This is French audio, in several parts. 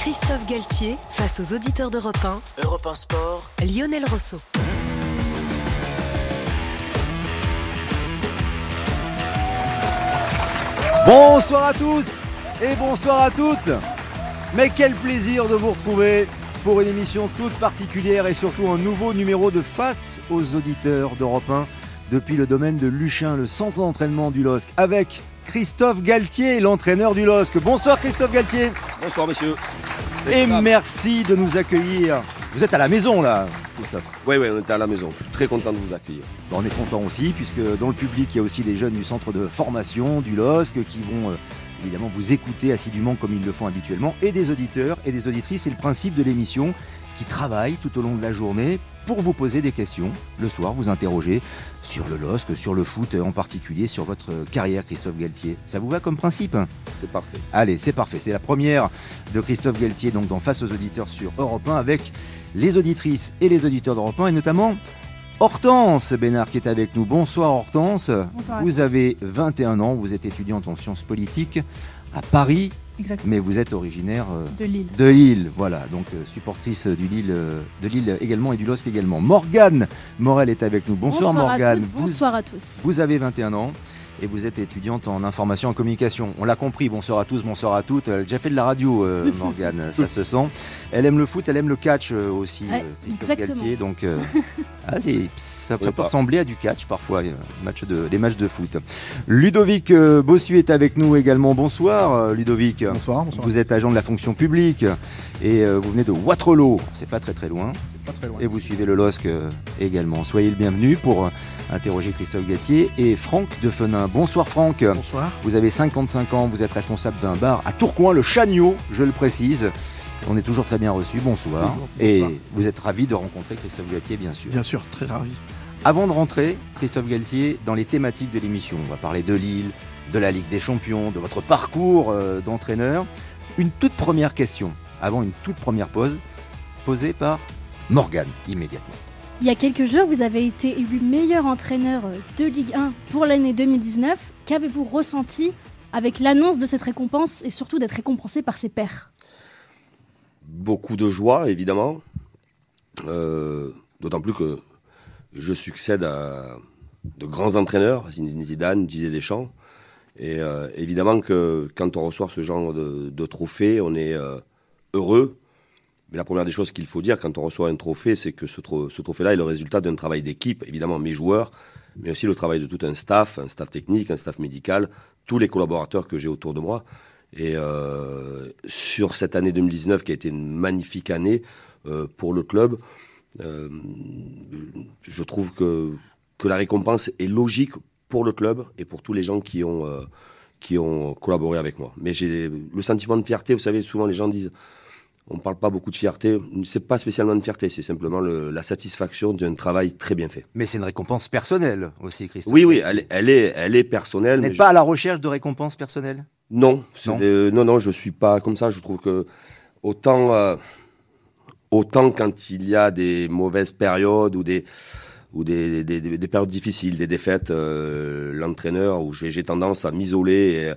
Christophe Galtier face aux auditeurs d'Europe 1. Europe 1 Sport. Lionel Rosso. Bonsoir à tous et bonsoir à toutes. Mais quel plaisir de vous retrouver pour une émission toute particulière et surtout un nouveau numéro de Face aux auditeurs d'Europe 1 depuis le domaine de Luchin, le centre d'entraînement du LOSC, avec Christophe Galtier, l'entraîneur du LOSC. Bonsoir Christophe Galtier. Bonsoir messieurs. Et merci de nous accueillir. Vous êtes à la maison là, Christophe? Oui, on est à la maison. Je suis très content de vous accueillir. On est content aussi puisque dans le public il y a aussi des jeunes du centre de formation du LOSC qui vont évidemment vous écouter assidûment comme ils le font habituellement, et des auditeurs et des auditrices. C'est le principe de l'émission, qui travaillent tout au long de la journée pour vous poser des questions. Le soir, vous interroger sur le LOSC, sur le foot en particulier, sur votre carrière, Christophe Galtier. Ça vous va comme principe? C'est parfait. Allez, c'est parfait. C'est la première de Christophe Galtier, donc dans Face aux auditeurs sur Europe 1, avec les auditrices et les auditeurs d'Europe 1, et notamment Hortense Bénard qui est avec nous. Bonsoir Hortense. Bonsoir. Vous avez 21 ans, vous êtes étudiante en sciences politiques à Paris. Exactement. Mais vous êtes originaire de Lille. De Lille, voilà, donc supportrice de Lille également et du LOSC également. Morgane Morel est avec nous. Bonsoir Morgane. Bonsoir à tous. Vous avez 21 ans et vous êtes étudiante en information et en communication. On l'a compris, bonsoir à tous, bonsoir à toutes. Elle a déjà fait de la radio, Morgane, ça se sent. Elle aime le foot, elle aime le catch aussi, Christophe Galtier. Donc, ça peut ressembler à du catch parfois, les matchs de foot. Ludovic Bossu est avec nous également. Bonsoir Ludovic. Bonsoir. Vous êtes agent de la fonction publique et vous venez de Waterloo. C'est pas très loin. Et vous suivez le LOSC également. Soyez le bienvenu pour interroger Christophe Galtier et Franck Defenin. Bonsoir Franck. Bonsoir. Vous avez 55 ans, vous êtes responsable d'un bar à Tourcoing, le Chagneau, je le précise. On est toujours très bien reçus, bonsoir. Bonsoir. Et vous êtes ravi de rencontrer Christophe Galtier, bien sûr. Bien sûr, très ravi. Avant de rentrer, Christophe Galtier, dans les thématiques de l'émission, on va parler de Lille, de la Ligue des Champions, de votre parcours d'entraîneur. Une toute première question, avant une toute première pause, posée par Morgane, immédiatement. Il y a quelques jours, vous avez été élu meilleur entraîneur de Ligue 1 pour l'année 2019. Qu'avez-vous ressenti avec l'annonce de cette récompense et surtout d'être récompensé par ses pairs? Beaucoup de joie, évidemment. D'autant plus que je succède à de grands entraîneurs, Zinedine Zidane, Didier Deschamps. Et évidemment que quand on reçoit ce genre de trophée, on est heureux. Mais la première des choses qu'il faut dire quand on reçoit un trophée, c'est que ce trophée-là est le résultat d'un travail d'équipe, évidemment mes joueurs, mais aussi le travail de tout un staff technique, un staff médical, tous les collaborateurs que j'ai autour de moi. Et sur cette année 2019 qui a été une magnifique année pour le club, je trouve que la récompense est logique pour le club et pour tous les gens qui ont collaboré avec moi. Mais j'ai le sentiment de fierté, vous savez, souvent les gens disent on ne parle pas beaucoup de fierté, c'est pas spécialement de fierté, c'est simplement la satisfaction d'un travail très bien fait. Mais c'est une récompense personnelle aussi, Christophe. Oui, elle est personnelle. Vous n'êtes pas à la recherche de récompenses personnelles? Non, je suis pas comme ça. Je trouve que autant quand il y a des mauvaises périodes ou des périodes difficiles, des défaites, l'entraîneur, où j'ai tendance à m'isoler et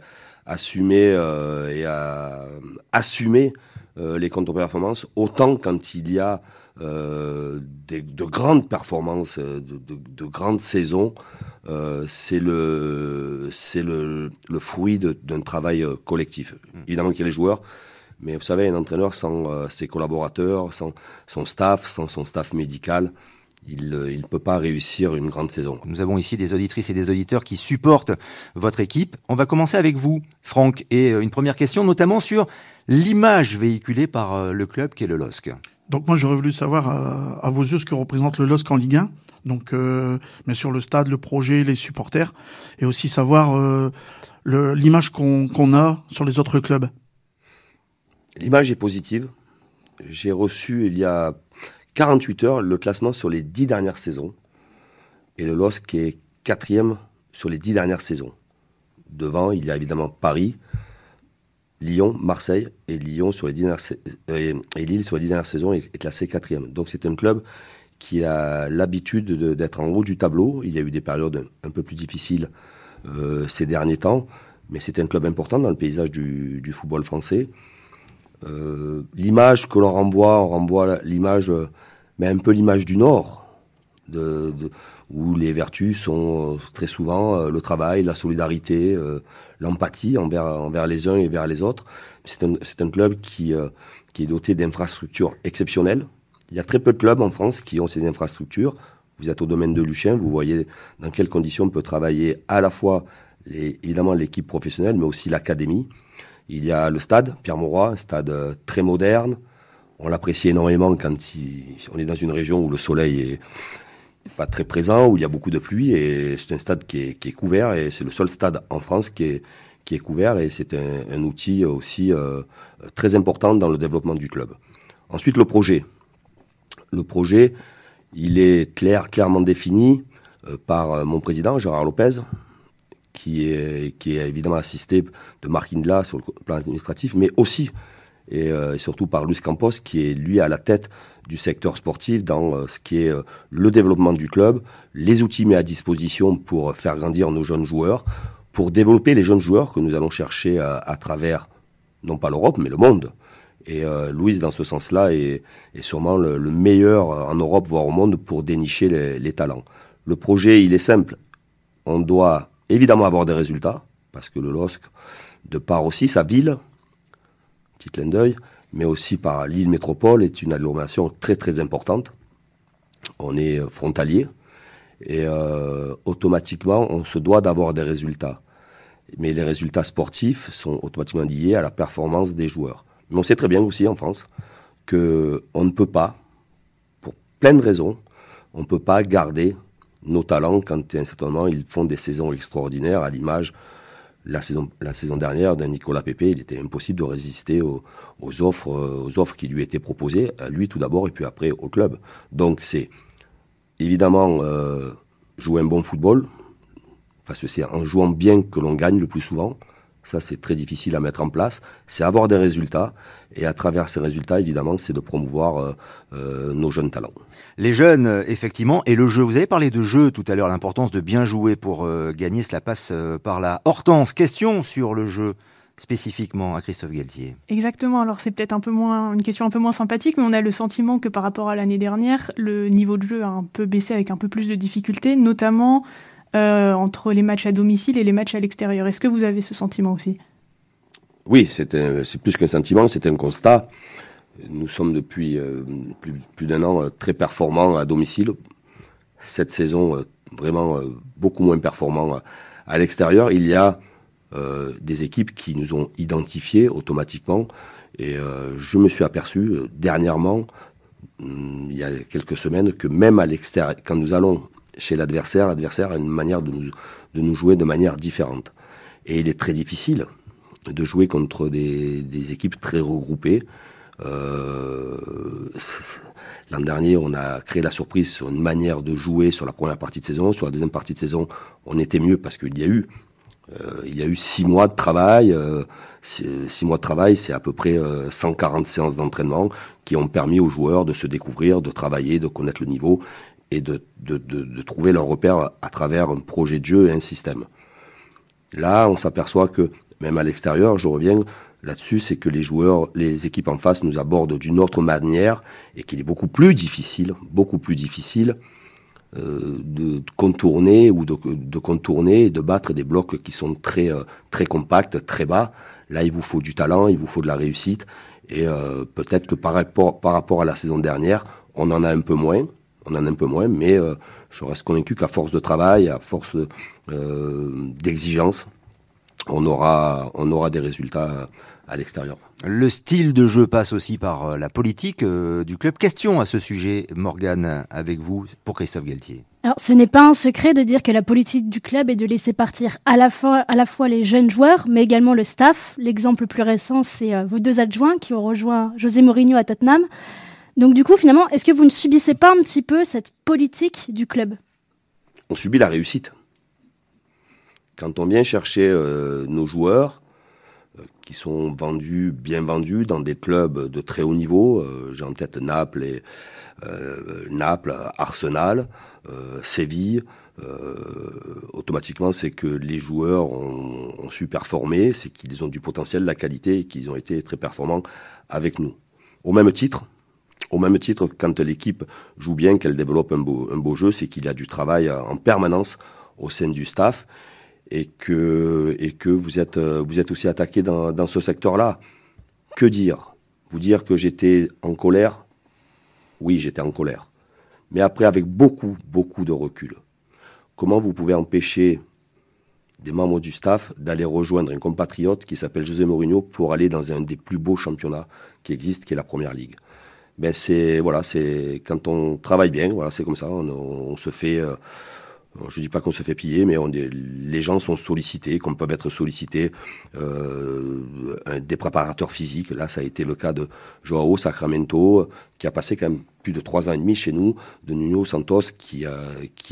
à assumer les contre-performances, autant quand il y a de grandes performances, de grandes saisons, c'est le fruit d'un travail collectif. Évidemment qu'il y a les joueurs, mais vous savez, un entraîneur sans ses collaborateurs, sans son staff médical, il ne peut pas réussir une grande saison. Nous avons ici des auditrices et des auditeurs qui supportent votre équipe. On va commencer avec vous, Franck, et une première question, notamment sur l'image véhiculée par le club qui est le LOSC. Donc moi, j'aurais voulu savoir à vos yeux ce que représente le LOSC en Ligue 1. Donc, bien sûr, le stade, le projet, les supporters, et aussi savoir l'image qu'on a sur les autres clubs. L'image est positive. J'ai reçu il y a 48 heures le classement sur les 10 dernières saisons. Et le LOSC est 4e sur les 10 dernières saisons. Devant, il y a évidemment Paris, Lyon, Marseille et Lyon sur les 10 dernières et Lille sur les 10 dernières saisons est classé 4e. Donc c'est un club qui a l'habitude d'être en haut du tableau. Il y a eu des périodes un peu plus difficiles ces derniers temps, mais c'est un club important dans le paysage du football français. L'image que l'on renvoie, on renvoie l'image, mais un peu l'image du Nord, où les vertus sont très souvent le travail, la solidarité, l'empathie envers les uns et vers les autres. C'est un club qui est doté d'infrastructures exceptionnelles. Il y a très peu de clubs en France qui ont ces infrastructures. Vous êtes au domaine de Luchin, vous voyez dans quelles conditions on peut travailler à la fois, évidemment, l'équipe professionnelle, mais aussi l'académie. Il y a le stade, Pierre-Mauroy, un stade très moderne. On l'apprécie énormément quand on est dans une région où le soleil est pas très présent, où il y a beaucoup de pluie. Et c'est un stade qui est couvert, et c'est le seul stade en France qui est couvert. Et c'est un outil aussi très important dans le développement du club. Ensuite, le projet. Le projet, il est clairement défini par mon président, Gérard Lopez, qui est évidemment assisté de Marc Indla sur le plan administratif, mais aussi et surtout par Luis Campos, qui est lui à la tête du secteur sportif dans ce qui est le développement du club, les outils mis à disposition pour faire grandir nos jeunes joueurs, pour développer les jeunes joueurs que nous allons chercher à travers, non pas l'Europe, mais le monde. Et Louis, dans ce sens-là, est sûrement le meilleur en Europe, voire au monde, pour dénicher les talents. Le projet, il est simple. On doit évidemment avoir des résultats, parce que le LOSC, de par aussi sa ville, petit clin d'œil, mais aussi par Lille Métropole, est une agglomération très très importante. On est frontalier, et automatiquement, on se doit d'avoir des résultats. Mais les résultats sportifs sont automatiquement liés à la performance des joueurs. Mais on sait très bien aussi en France qu'on ne peut pas, pour plein de raisons, on ne peut pas garder nos talents quand à un certain moment ils font des saisons extraordinaires, à l'image la saison dernière d'un Nicolas Pépé. Il était impossible de résister aux offres qui lui étaient proposées, à lui tout d'abord et puis après au club. Donc c'est évidemment jouer un bon football, parce que c'est en jouant bien que l'on gagne le plus souvent. Ça, c'est très difficile à mettre en place. C'est avoir des résultats. Et à travers ces résultats, évidemment, c'est de promouvoir nos jeunes talents. Les jeunes, effectivement, et le jeu. Vous avez parlé de jeu tout à l'heure, l'importance de bien jouer pour gagner. Cela passe par là. Hortense, question sur le jeu, spécifiquement à Christophe Galtier. Exactement. Alors, c'est peut-être une question un peu moins sympathique, mais on a le sentiment que par rapport à l'année dernière, le niveau de jeu a un peu baissé avec un peu plus de difficultés, notamment entre les matchs à domicile et les matchs à l'extérieur. Est-ce que vous avez ce sentiment aussi ? Oui, c'est plus qu'un sentiment, c'est un constat. Nous sommes depuis plus d'un an très performants à domicile. Cette saison, vraiment beaucoup moins performants à l'extérieur. Il y a des équipes qui nous ont identifiés automatiquement. Et je me suis aperçu dernièrement, il y a quelques semaines, que même à l'extérieur, quand nous allons chez l'adversaire a une manière de nous jouer de manière différente. Et il est très difficile de jouer contre des équipes très regroupées. L'an dernier, on a créé la surprise sur une manière de jouer sur la première partie de saison. Sur la deuxième partie de saison, on était mieux parce qu'il y a eu 6 mois de travail. 6 mois de travail, c'est à peu près 140 séances d'entraînement qui ont permis aux joueurs de se découvrir, de travailler, de connaître le niveau et de trouver leur repère à travers un projet de jeu et un système. Là, on s'aperçoit que, même à l'extérieur, je reviens là-dessus, c'est que les équipes en face nous abordent d'une autre manière et qu'il est beaucoup plus difficile de contourner ou de contourner et de battre des blocs qui sont très, très compacts, très bas. Là, il vous faut du talent, il vous faut de la réussite et peut-être que par rapport à la saison dernière, on en a un peu moins, mais je reste convaincu qu'à force de travail, à force d'exigence, on aura des résultats à l'extérieur. Le style de jeu passe aussi par la politique du club. Question à ce sujet, Morgane, avec vous, pour Christophe Galtier. Alors, ce n'est pas un secret de dire que la politique du club est de laisser partir à la fois les jeunes joueurs, mais également le staff. L'exemple le plus récent, c'est vos 2 adjoints qui ont rejoint José Mourinho à Tottenham. Donc du coup, finalement, est-ce que vous ne subissez pas un petit peu cette politique du club ? On subit la réussite. Quand on vient chercher nos joueurs qui sont bien vendus dans des clubs de très haut niveau, j'ai en tête Naples, Arsenal, Séville, automatiquement, c'est que les joueurs ont su performer, c'est qu'ils ont du potentiel, de la qualité et qu'ils ont été très performants avec nous. Au même titre, quand l'équipe joue bien, qu'elle développe un beau jeu, c'est qu'il y a du travail en permanence au sein du staff et que vous êtes aussi attaqué dans ce secteur-là. Que dire ? Vous dire que j'étais en colère ? Oui, j'étais en colère. Mais après, avec beaucoup de recul. Comment vous pouvez empêcher des membres du staff d'aller rejoindre un compatriote qui s'appelle José Mourinho pour aller dans un des plus beaux championnats qui existent, qui est la Première Ligue ? C'est quand on travaille bien, c'est comme ça, on se fait... je ne dis pas qu'on se fait piller, mais les gens sont sollicités, comme peuvent être sollicités des préparateurs physiques. Là, ça a été le cas de Joao Sacramento, qui a passé quand même plus de 3 ans et demi chez nous, de Nuno Santos, qui a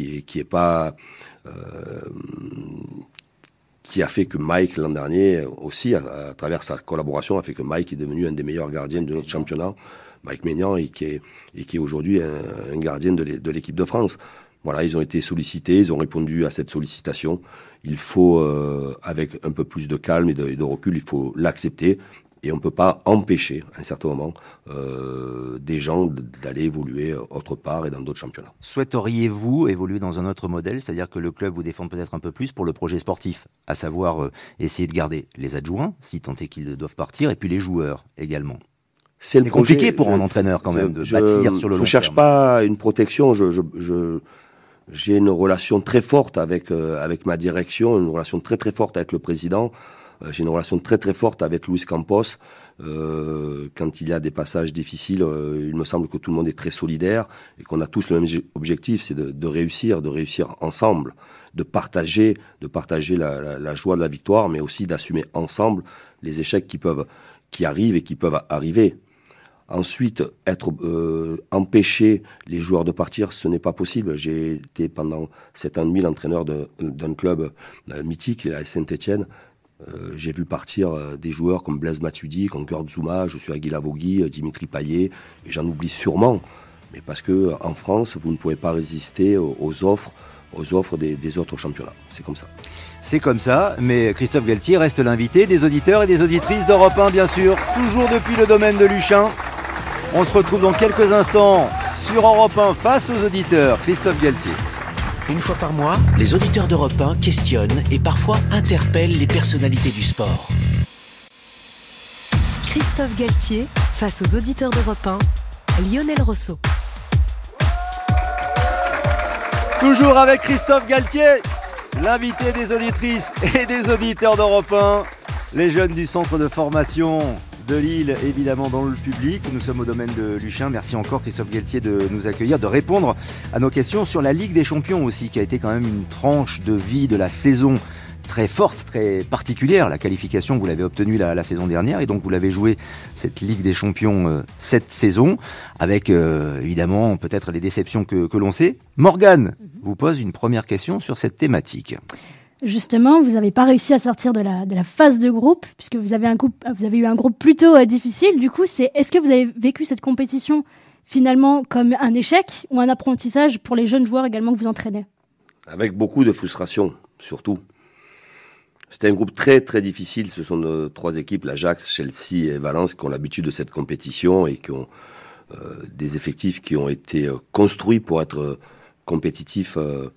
fait que Mike, l'an dernier, aussi, à travers sa collaboration, a fait que Mike est devenu un des meilleurs gardiens de notre championnat. Mike Maignan, et qui est aujourd'hui un gardien de l'équipe de France. Voilà, ils ont été sollicités, ils ont répondu à cette sollicitation. Il faut, avec un peu plus de calme et de recul, il faut l'accepter. Et on ne peut pas empêcher, à un certain moment, des gens d'aller évoluer autre part et dans d'autres championnats. Souhaiteriez-vous évoluer dans un autre modèle, c'est-à-dire que le club vous défende peut-être un peu plus pour le projet sportif, à savoir essayer de garder les adjoints, si tant est qu'ils doivent partir, et puis les joueurs également. C'est compliqué pour un entraîneur quand même de bâtir sur le long terme. Je ne cherche pas une protection, j'ai une relation très forte avec ma direction, une relation très très forte avec le président. J'ai une relation très très forte avec Luis Campos. Quand il y a des passages difficiles, il me semble que tout le monde est très solidaire et qu'on a tous le même objectif, c'est de réussir ensemble, de partager la joie de la victoire, mais aussi d'assumer ensemble les échecs qui arrivent et qui peuvent arriver. Ensuite, empêcher les joueurs de partir, ce n'est pas possible. J'ai été pendant 7 ans et demi l'entraîneur d'un club mythique, la Saint-Etienne. J'ai vu partir des joueurs comme Blaise Matuidi, comme Kurt Zouma, Joshua Guilavogui, Dimitri Payet, et j'en oublie sûrement. Mais parce qu'en France, vous ne pouvez pas résister aux offres des autres championnats. C'est comme ça. C'est comme ça, mais Christophe Galtier reste l'invité des auditeurs et des auditrices d'Europe 1, bien sûr, toujours depuis le domaine de Luchin. On se retrouve dans quelques instants sur Europe 1 face aux auditeurs. Christophe Galtier. Une fois par mois, les auditeurs d'Europe 1 questionnent et parfois interpellent les personnalités du sport. Christophe Galtier face aux auditeurs d'Europe 1, Lionel Rosso. Toujours avec Christophe Galtier, l'invité des auditrices et des auditeurs d'Europe 1, les jeunes du centre de formation de Lille, évidemment dans le public. Nous sommes au domaine de Luchin. Merci encore Christophe Galtier de nous accueillir, de répondre à nos questions sur la Ligue des Champions aussi, qui a été quand même une tranche de vie de la saison très forte, très particulière. La qualification, vous l'avez obtenue la saison dernière et donc vous l'avez joué cette Ligue des Champions cette saison, avec évidemment peut-être les déceptions que l'on sait. Morgane vous pose une première question sur cette thématique. Justement, vous n'avez pas réussi à sortir de la phase de groupe, puisque vous avez eu un groupe plutôt difficile. Du coup, est-ce que vous avez vécu cette compétition finalement comme un échec ou un apprentissage pour les jeunes joueurs également que vous entraînez ? Avec beaucoup de frustration, surtout. C'était un groupe très très difficile. Ce sont 3 équipes, l'Ajax, Chelsea et Valence, qui ont l'habitude de cette compétition et qui ont des effectifs qui ont été construits pour être compétitifs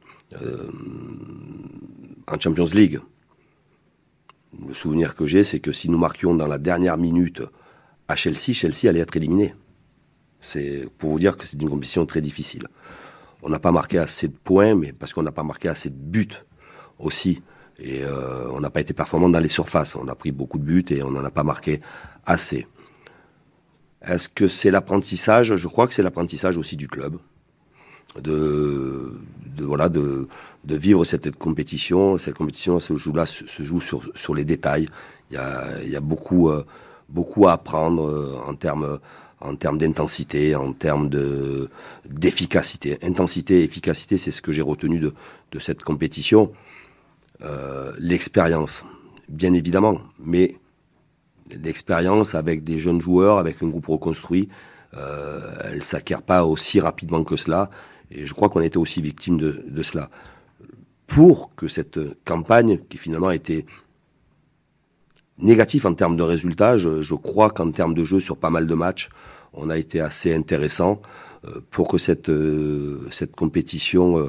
en Champions League. Le souvenir que j'ai, c'est que si nous marquions dans la dernière minute à Chelsea allait être éliminé. C'est pour vous dire que c'est une compétition très difficile. On n'a pas marqué assez de points, mais parce qu'on n'a pas marqué assez de buts aussi. Et on n'a pas été performant dans les surfaces. On a pris beaucoup de buts et on n'en a pas marqué assez. Est-ce que c'est l'apprentissage ? Je crois que c'est l'apprentissage aussi du club. De vivre cette compétition. Cette compétition se joue sur les détails. Il y a beaucoup à apprendre en termes d'intensité, en termes d'efficacité. Intensité et efficacité, c'est ce que j'ai retenu de cette compétition. L'expérience, bien évidemment, mais l'expérience avec des jeunes joueurs, avec un groupe reconstruit, elle ne s'acquiert pas aussi rapidement que cela. Et je crois qu'on était aussi victime de cela. pour que cette campagne, qui finalement a été négative en termes de résultats, je crois qu'en termes de jeu sur pas mal de matchs, on a été assez intéressant pour que cette compétition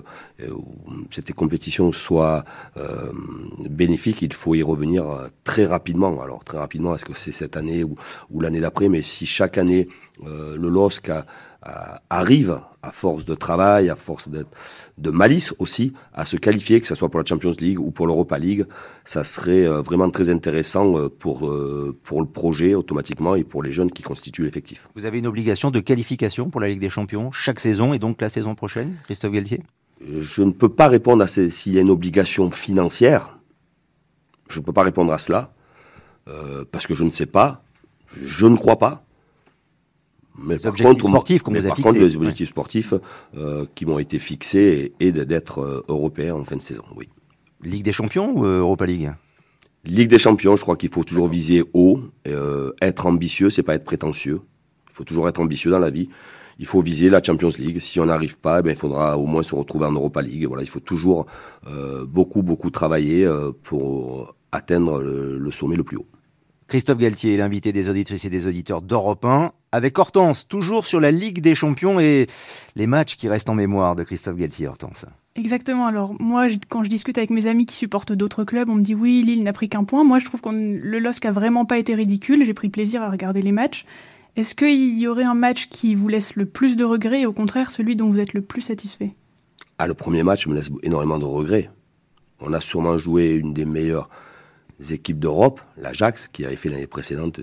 soit bénéfique. Il faut y revenir très rapidement. Alors très rapidement, est-ce que c'est cette année ou l'année d'après? Mais si chaque année le LOSC arrive, à force de travail, à force de malice aussi, à se qualifier, que ce soit pour la Champions League ou pour l'Europa League, ça serait vraiment très intéressant pour le projet automatiquement et pour les jeunes qui constituent l'effectif. Vous avez une obligation de qualification pour la Ligue des Champions chaque saison et donc la saison prochaine, Christophe Galtier? Je ne peux pas répondre à s'il y a une obligation financière. Je ne peux pas répondre à cela parce que je ne sais pas. Je ne crois pas. Mais les objectifs sportifs qu'on vous a fixés. Par contre, les objectifs sportifs qui m'ont été fixés et d'être européen en fin de saison, oui. Ligue des Champions ou Europa League? Ligue des Champions, je crois qu'il faut toujours viser haut. Être ambitieux, c'est pas être prétentieux. Il faut toujours être ambitieux dans la vie. Il faut viser la Champions League. Si on n'arrive pas, il faudra au moins se retrouver en Europa League. Voilà, il faut toujours beaucoup travailler pour atteindre le sommet le plus haut. Christophe Galtier, l'invité des auditrices et des auditeurs d'Europe 1, avec Hortense, toujours sur la Ligue des Champions et les matchs qui restent en mémoire de Christophe Galtier, Hortense. Exactement. Alors moi, quand je discute avec mes amis qui supportent d'autres clubs, on me dit oui, Lille n'a pris qu'un point. Moi, je trouve que le LOSC a vraiment pas été ridicule. J'ai pris plaisir à regarder les matchs. Est-ce qu'il y aurait un match qui vous laisse le plus de regrets et au contraire celui dont vous êtes le plus satisfait? Le premier match me laisse énormément de regrets. On a sûrement joué une des meilleures équipes d'Europe, l'Ajax, qui avait fait l'année précédente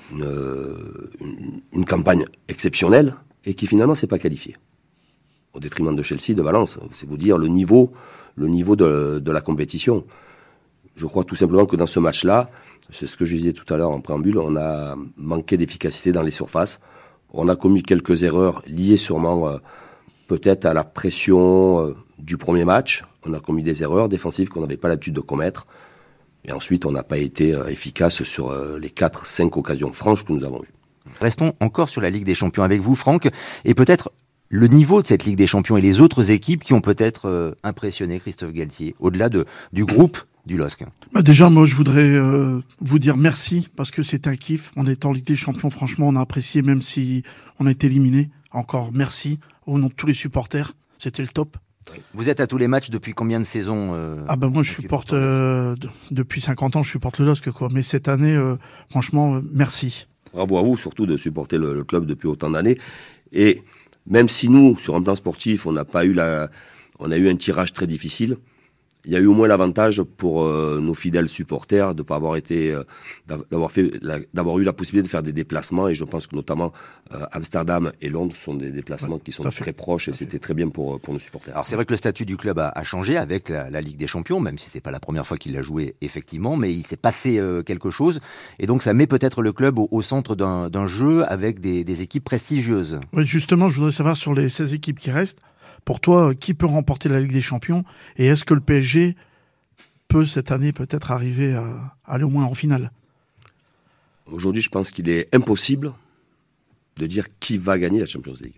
une campagne exceptionnelle et qui finalement ne s'est pas qualifiée. Au détriment de Chelsea, de Valence. C'est vous dire le niveau de la compétition. Je crois tout simplement que dans ce match-là, c'est ce que je disais tout à l'heure en préambule, on a manqué d'efficacité dans les surfaces. On a commis quelques erreurs liées sûrement peut-être à la pression du premier match. On a commis des erreurs défensives qu'on n'avait pas l'habitude de commettre. Et ensuite, on n'a pas été efficace sur les 4-5 occasions franches que nous avons eues. Restons encore sur la Ligue des Champions avec vous, Franck, et peut-être le niveau de cette Ligue des Champions et les autres équipes qui ont peut-être impressionné Christophe Galtier, au-delà du groupe du LOSC. Déjà, moi, je voudrais vous dire merci, parce que c'est un kiff. On est en Ligue des Champions, franchement, on a apprécié, même si on a été éliminé. Encore merci au nom de tous les supporters, c'était le top. Vous êtes à tous les matchs depuis combien de saisons moi je supporte depuis 50 ans, je supporte le LOSC quoi. Mais cette année, franchement, merci. Bravo à vous surtout de supporter le club depuis autant d'années. Et même si nous, sur un plan sportif, on a eu un tirage très difficile, il y a eu au moins l'avantage pour nos fidèles supporters de pas avoir été, d'avoir eu la possibilité de faire des déplacements. Et je pense que notamment Amsterdam et Londres sont des déplacements qui sont très proches et c'était très bien pour nos supporters. Alors c'est vrai que le statut du club a changé avec la Ligue des Champions, même si c'est pas la première fois qu'il l'a joué effectivement, mais il s'est passé quelque chose. Et donc ça met peut-être le club au centre d'un jeu avec des équipes prestigieuses. Oui, justement, je voudrais savoir sur les 16 équipes qui restent, pour toi, qui peut remporter la Ligue des Champions? Et est-ce que le PSG peut, cette année, peut-être arriver à aller au moins en finale? Aujourd'hui, je pense qu'il est impossible de dire qui va gagner la Champions League.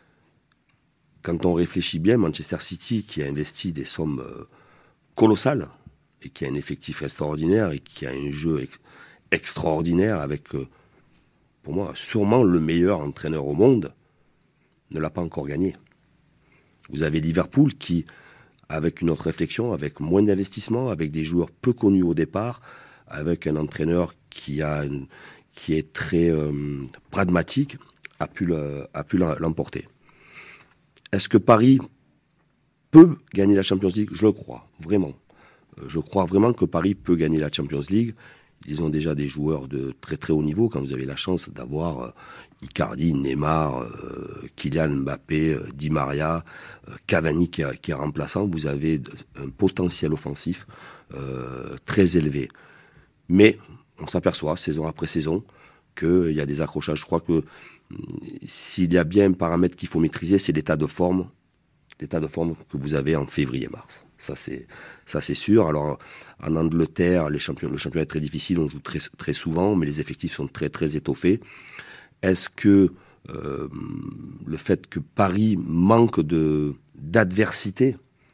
Quand on réfléchit bien, Manchester City, qui a investi des sommes colossales, et qui a un effectif extraordinaire, et qui a un jeu extraordinaire, avec, pour moi, sûrement le meilleur entraîneur au monde, ne l'a pas encore gagné. Vous avez Liverpool qui, avec une autre réflexion, avec moins d'investissement, avec des joueurs peu connus au départ, avec un entraîneur qui est très pragmatique, a pu l'emporter. Est-ce que Paris peut gagner la Champions League? Je le crois, vraiment. Je crois vraiment que Paris peut gagner la Champions League. Ils ont déjà des joueurs de très très haut niveau. Quand vous avez la chance d'avoir Icardi, Neymar, Kylian Mbappé, Di Maria, Cavani qui est remplaçant, vous avez un potentiel offensif très élevé. Mais on s'aperçoit, saison après saison, qu'il y a des accrochages. Je crois que s'il y a bien un paramètre qu'il faut maîtriser, c'est l'état de forme que vous avez en février-mars. Ça c'est sûr. Alors en Angleterre, le championnat est très difficile, on joue très, très souvent, mais les effectifs sont très très étoffés. Est-ce que le fait que Paris manque d'adversité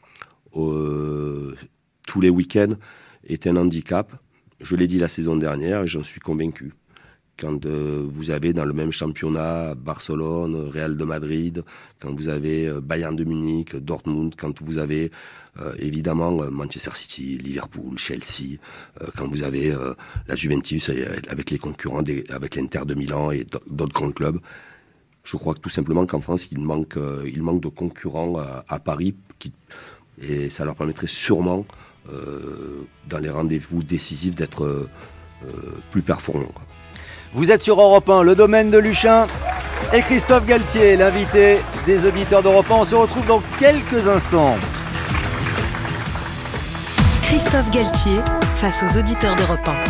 tous les week-ends est un handicap. Je l'ai dit la saison dernière et j'en suis convaincu. Quand vous avez dans le même championnat Barcelone, Real de Madrid, quand vous avez Bayern de Munich, Dortmund, quand vous avez évidemment Manchester City, Liverpool, Chelsea, quand vous avez la Juventus avec les concurrents, avec l'Inter de Milan et d'autres grands clubs, je crois que tout simplement qu'en France, il manque de concurrents à Paris et ça leur permettrait sûrement, dans les rendez-vous décisifs, d'être plus performants. Vous êtes sur Europe 1, le domaine de Luchin et Christophe Galtier, l'invité des auditeurs d'Europe 1. On se retrouve dans quelques instants. Christophe Galtier face aux auditeurs d'Europe 1.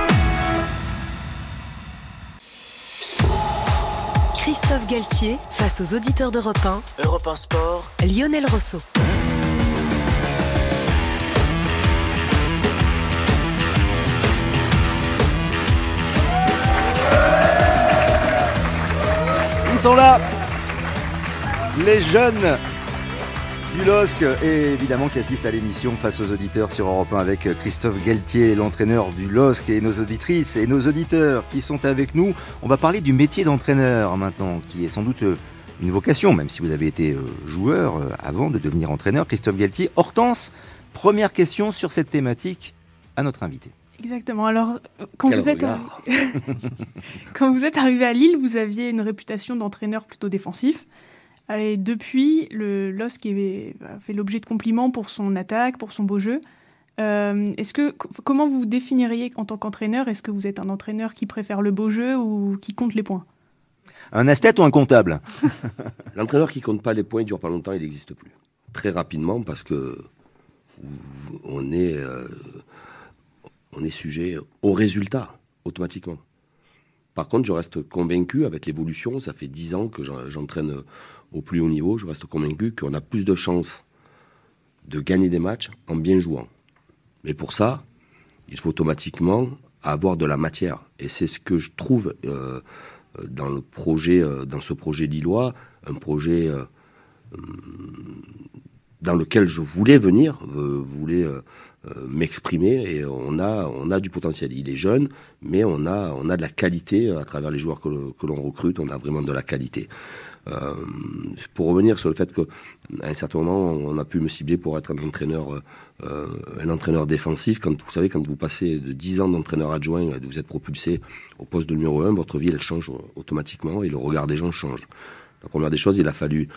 Christophe Galtier face aux auditeurs d'Europe 1. Europe 1 Sport. Lionel Rosso. Ils sont là, les jeunes du LOSC et évidemment qui assistent à l'émission face aux auditeurs sur Europe 1 avec Christophe Galtier, l'entraîneur du LOSC, et nos auditrices et nos auditeurs qui sont avec nous. On va parler du métier d'entraîneur maintenant, qui est sans doute une vocation, même si vous avez été joueur avant de devenir entraîneur. Christophe Galtier, Hortense, première question sur cette thématique à notre invité. Exactement. Alors, quand vous êtes arrivé à Lille, vous aviez une réputation d'entraîneur plutôt défensif. Et depuis, le LOSC a fait l'objet de compliments pour son attaque, pour son beau jeu. Comment vous vous définiriez en tant qu'entraîneur ? Est-ce que vous êtes un entraîneur qui préfère le beau jeu ou qui compte les points ? Un esthète ou un comptable ? L'entraîneur qui compte pas les points, il dure pas longtemps, il n'existe plus. Très rapidement, parce que on est sujet au résultat, automatiquement. Par contre, je reste convaincu, avec l'évolution, ça fait 10 ans que j'entraîne au plus haut niveau, je reste convaincu qu'on a plus de chances de gagner des matchs en bien jouant. Mais pour ça, il faut automatiquement avoir de la matière. Et c'est ce que je trouve dans ce projet lillois, un projet dans lequel je voulais venir, m'exprimer, et on a du potentiel. Il est jeune, mais on a de la qualité à travers les joueurs que l'on recrute, on a vraiment de la qualité. Pour revenir sur le fait qu'à un certain moment, on a pu me cibler pour être un entraîneur défensif. Quand vous passez de 10 ans d'entraîneur adjoint et vous êtes propulsé au poste de numéro 1, votre vie, elle change automatiquement et le regard des gens change. La première des choses, il a fallu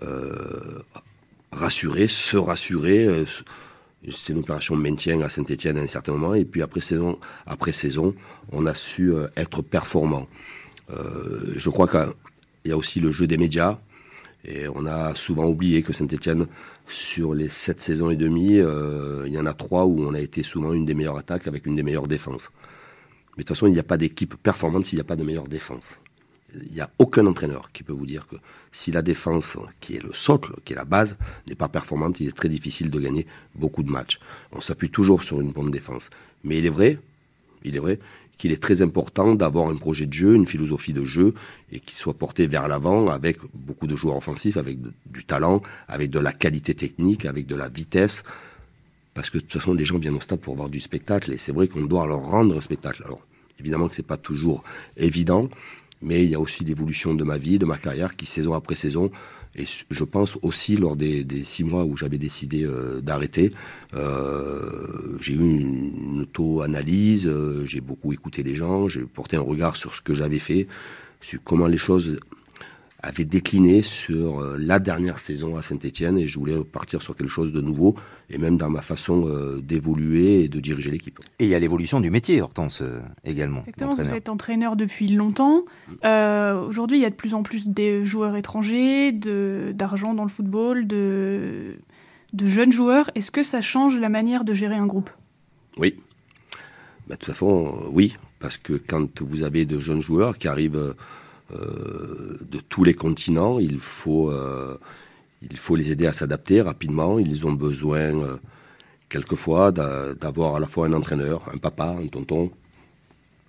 se rassurer. C'est une opération maintien à Saint-Etienne à un certain moment, et puis après saison, on a su être performant. Je crois qu'il y a aussi le jeu des médias, et on a souvent oublié que Saint-Etienne, sur les 7 saisons et demie, il y en a 3 où on a été souvent une des meilleures attaques avec une des meilleures défenses. Mais de toute façon, il n'y a pas d'équipe performante s'il n'y a pas de meilleure défense. Il n'y a aucun entraîneur qui peut vous dire que si la défense, qui est le socle, qui est la base, n'est pas performante, il est très difficile de gagner beaucoup de matchs. On s'appuie toujours sur une bonne défense. Mais il est vrai qu'il est très important d'avoir un projet de jeu, une philosophie de jeu, et qu'il soit porté vers l'avant avec beaucoup de joueurs offensifs, avec du talent, avec de la qualité technique, avec de la vitesse. Parce que de toute façon, les gens viennent au stade pour voir du spectacle, et c'est vrai qu'on doit leur rendre spectacle. Alors, évidemment que ce n'est pas toujours évident, mais il y a aussi l'évolution de ma vie, de ma carrière, qui saison après saison, et je pense aussi lors des 6 mois où j'avais décidé d'arrêter, j'ai eu une auto-analyse, j'ai beaucoup écouté les gens, j'ai porté un regard sur ce que j'avais fait, sur comment les choses avaient décliné sur la dernière saison à Saint-Etienne, et je voulais partir sur quelque chose de nouveau, et même dans ma façon d'évoluer et de diriger l'équipe. Et il y a l'évolution du métier, Hortense, également. Exactement, vous êtes entraîneur depuis longtemps. Aujourd'hui, il y a de plus en plus des joueurs étrangers, d'argent dans le football, de jeunes joueurs. Est-ce que ça change la manière de gérer un groupe ? Oui. De toute façon, oui. Parce que quand vous avez de jeunes joueurs qui arrivent de tous les continents, il faut les aider à s'adapter rapidement. Ils ont besoin, quelquefois, d'avoir à la fois un entraîneur, un papa, un tonton,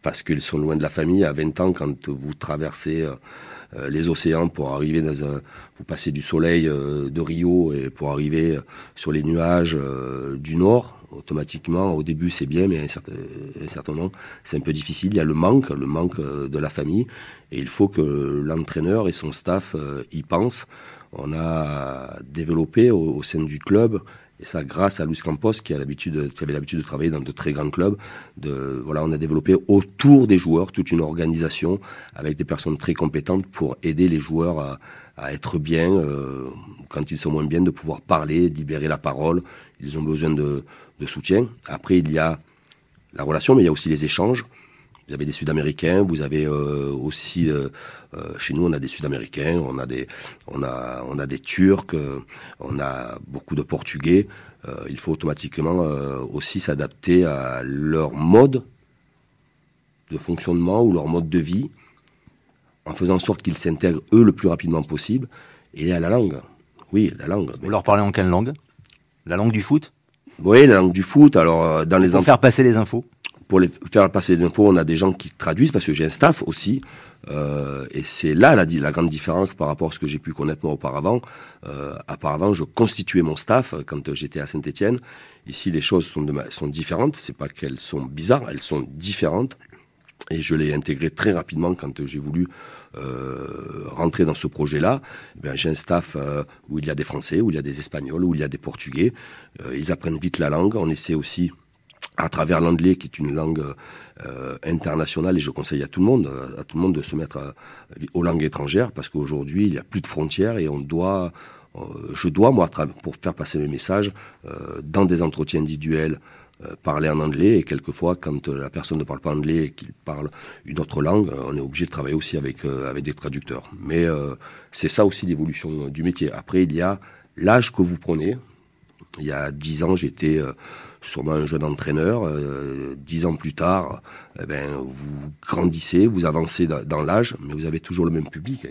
parce qu'ils sont loin de la famille. À 20 ans, quand vous traversez les océans pour arriver vous passez du soleil de Rio et pour arriver sur les nuages du nord, automatiquement, au début c'est bien, mais à un certain moment c'est un peu difficile. Il y a le manque de la famille, et il faut que l'entraîneur et son staff y pensent. On a développé au sein du club, et ça grâce à Luis Campos qui avait l'habitude de travailler dans de très grands clubs. On a développé autour des joueurs toute une organisation avec des personnes très compétentes pour aider les joueurs à être bien, quand ils sont moins bien, de pouvoir parler, libérer la parole. Ils ont besoin de soutien. Après, il y a la relation, mais il y a aussi les échanges. Vous avez des Sud-Américains, vous avez aussi, chez nous on a des Sud-Américains, on a des Turcs, on a beaucoup de Portugais. Il faut automatiquement aussi s'adapter à leur mode de fonctionnement ou leur mode de vie, en faisant en sorte qu'ils s'intègrent eux le plus rapidement possible. Et à la langue, oui, la langue. Vous leur parlez en quelle langue ? La langue du foot ? Oui, la langue du foot. Alors, pour faire passer les infos. Pour faire passer les infos, on a des gens qui traduisent, parce que j'ai un staff aussi. Et c'est là la grande différence par rapport à ce que j'ai pu connaître moi auparavant. Auparavant, je constituais mon staff quand j'étais à Saint-Étienne. Ici, les choses sont différentes. C'est pas qu'elles sont bizarres, elles sont différentes. Et je l'ai intégré très rapidement quand j'ai voulu rentrer dans ce projet-là. J'ai un staff où il y a des Français, où il y a des Espagnols, où il y a des Portugais. Ils apprennent vite la langue. On essaie aussi, à travers l'anglais, qui est une langue internationale, et je conseille à tout le monde de se mettre aux langues étrangères, parce qu'aujourd'hui, il n'y a plus de frontières, et je dois, moi, pour faire passer mes messages, dans des entretiens individuels, parler en anglais, et quelquefois, quand la personne ne parle pas anglais et qu'il parle une autre langue, on est obligé de travailler aussi avec des traducteurs. Mais c'est ça aussi l'évolution du métier. Après, il y a l'âge que vous prenez. Il y a 10 ans, j'étais sûrement un jeune entraîneur. 10 ans plus tard, vous grandissez, vous avancez dans l'âge, mais vous avez toujours le même public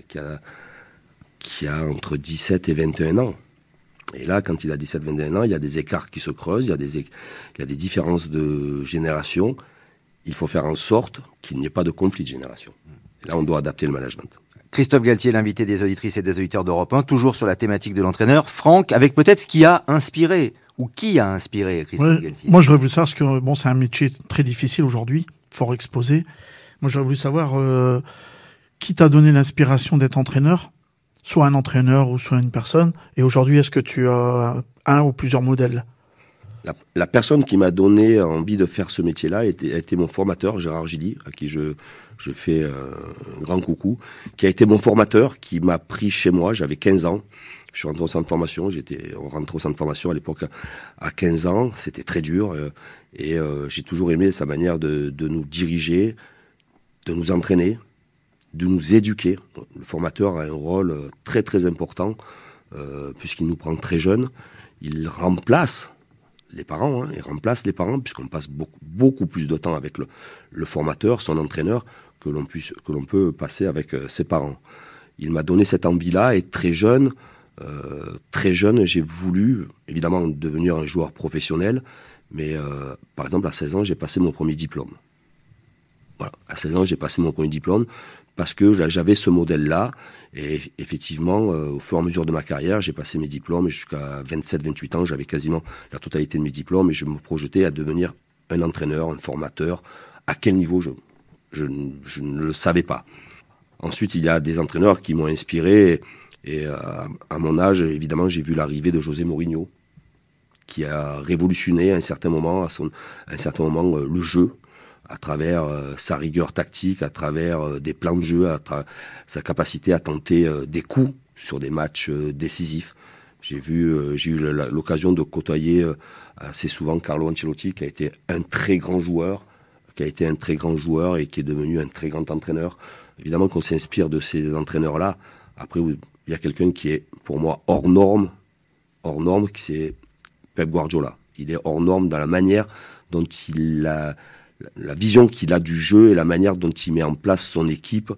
qui a entre 17 et 21 ans. Et là, quand il a 17-21 ans, il y a des écarts qui se creusent, il y a des différences de génération. Il faut faire en sorte qu'il n'y ait pas de conflit de génération. Et là, on doit adapter le management. Christophe Galtier, l'invité des auditrices et des auditeurs d'Europe 1, toujours sur la thématique de l'entraîneur. Franck, avec peut-être ce qui a inspiré, ou qui a inspiré Christophe Galtier. Moi, j'aurais voulu savoir, parce que c'est un métier très difficile aujourd'hui, fort exposé. Moi, j'aurais voulu savoir qui t'a donné l'inspiration d'être entraîneur, soit un entraîneur ou soit une personne. Et aujourd'hui, est-ce que tu as un ou plusieurs modèles ? La personne qui m'a donné envie de faire ce métier-là a été mon formateur, Gérard Gilly, à qui je fais un grand coucou, qui a été mon formateur, qui m'a pris chez moi. J'avais 15 ans. Je suis rentré au centre de formation. On rentrait au centre de formation à l'époque à 15 ans. C'était très dur. Et j'ai toujours aimé sa manière de nous diriger, de nous entraîner, de nous éduquer. Le formateur a un rôle très très important, puisqu'il nous prend très jeunes. Il remplace les parents, puisqu'on passe beaucoup plus de temps avec le formateur, son entraîneur, que l'on peut passer avec ses parents. Il m'a donné cette envie-là, et très jeune, j'ai voulu évidemment devenir un joueur professionnel, mais par exemple à 16 ans, j'ai passé mon premier diplôme. Voilà, à 16 ans, j'ai passé mon premier diplôme, parce que j'avais ce modèle-là, et effectivement, au fur et à mesure de ma carrière, j'ai passé mes diplômes, et jusqu'à 27-28 ans, j'avais quasiment la totalité de mes diplômes, et je me projetais à devenir un entraîneur, un formateur. À quel niveau, je ne le savais pas. Ensuite, il y a des entraîneurs qui m'ont inspiré, et à mon âge, évidemment, j'ai vu l'arrivée de José Mourinho, qui a révolutionné à un certain moment le jeu, à travers sa rigueur tactique, à travers des plans de jeu, sa capacité à tenter des coups sur des matchs décisifs. J'ai eu l'occasion de côtoyer assez souvent Carlo Ancelotti, qui a été un très grand joueur, et qui est devenu un très grand entraîneur. Évidemment qu'on s'inspire de ces entraîneurs-là. Après, il y a quelqu'un qui est, pour moi, hors norme, c'est Pep Guardiola. Il est hors norme dans la manière dont la vision qu'il a du jeu et la manière dont il met en place son équipe.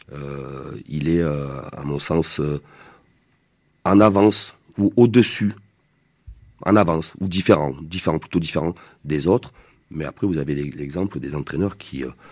Il est, à mon sens, en avance ou au-dessus, ou plutôt différent des autres. Mais après, vous avez l'exemple des entraîneurs qui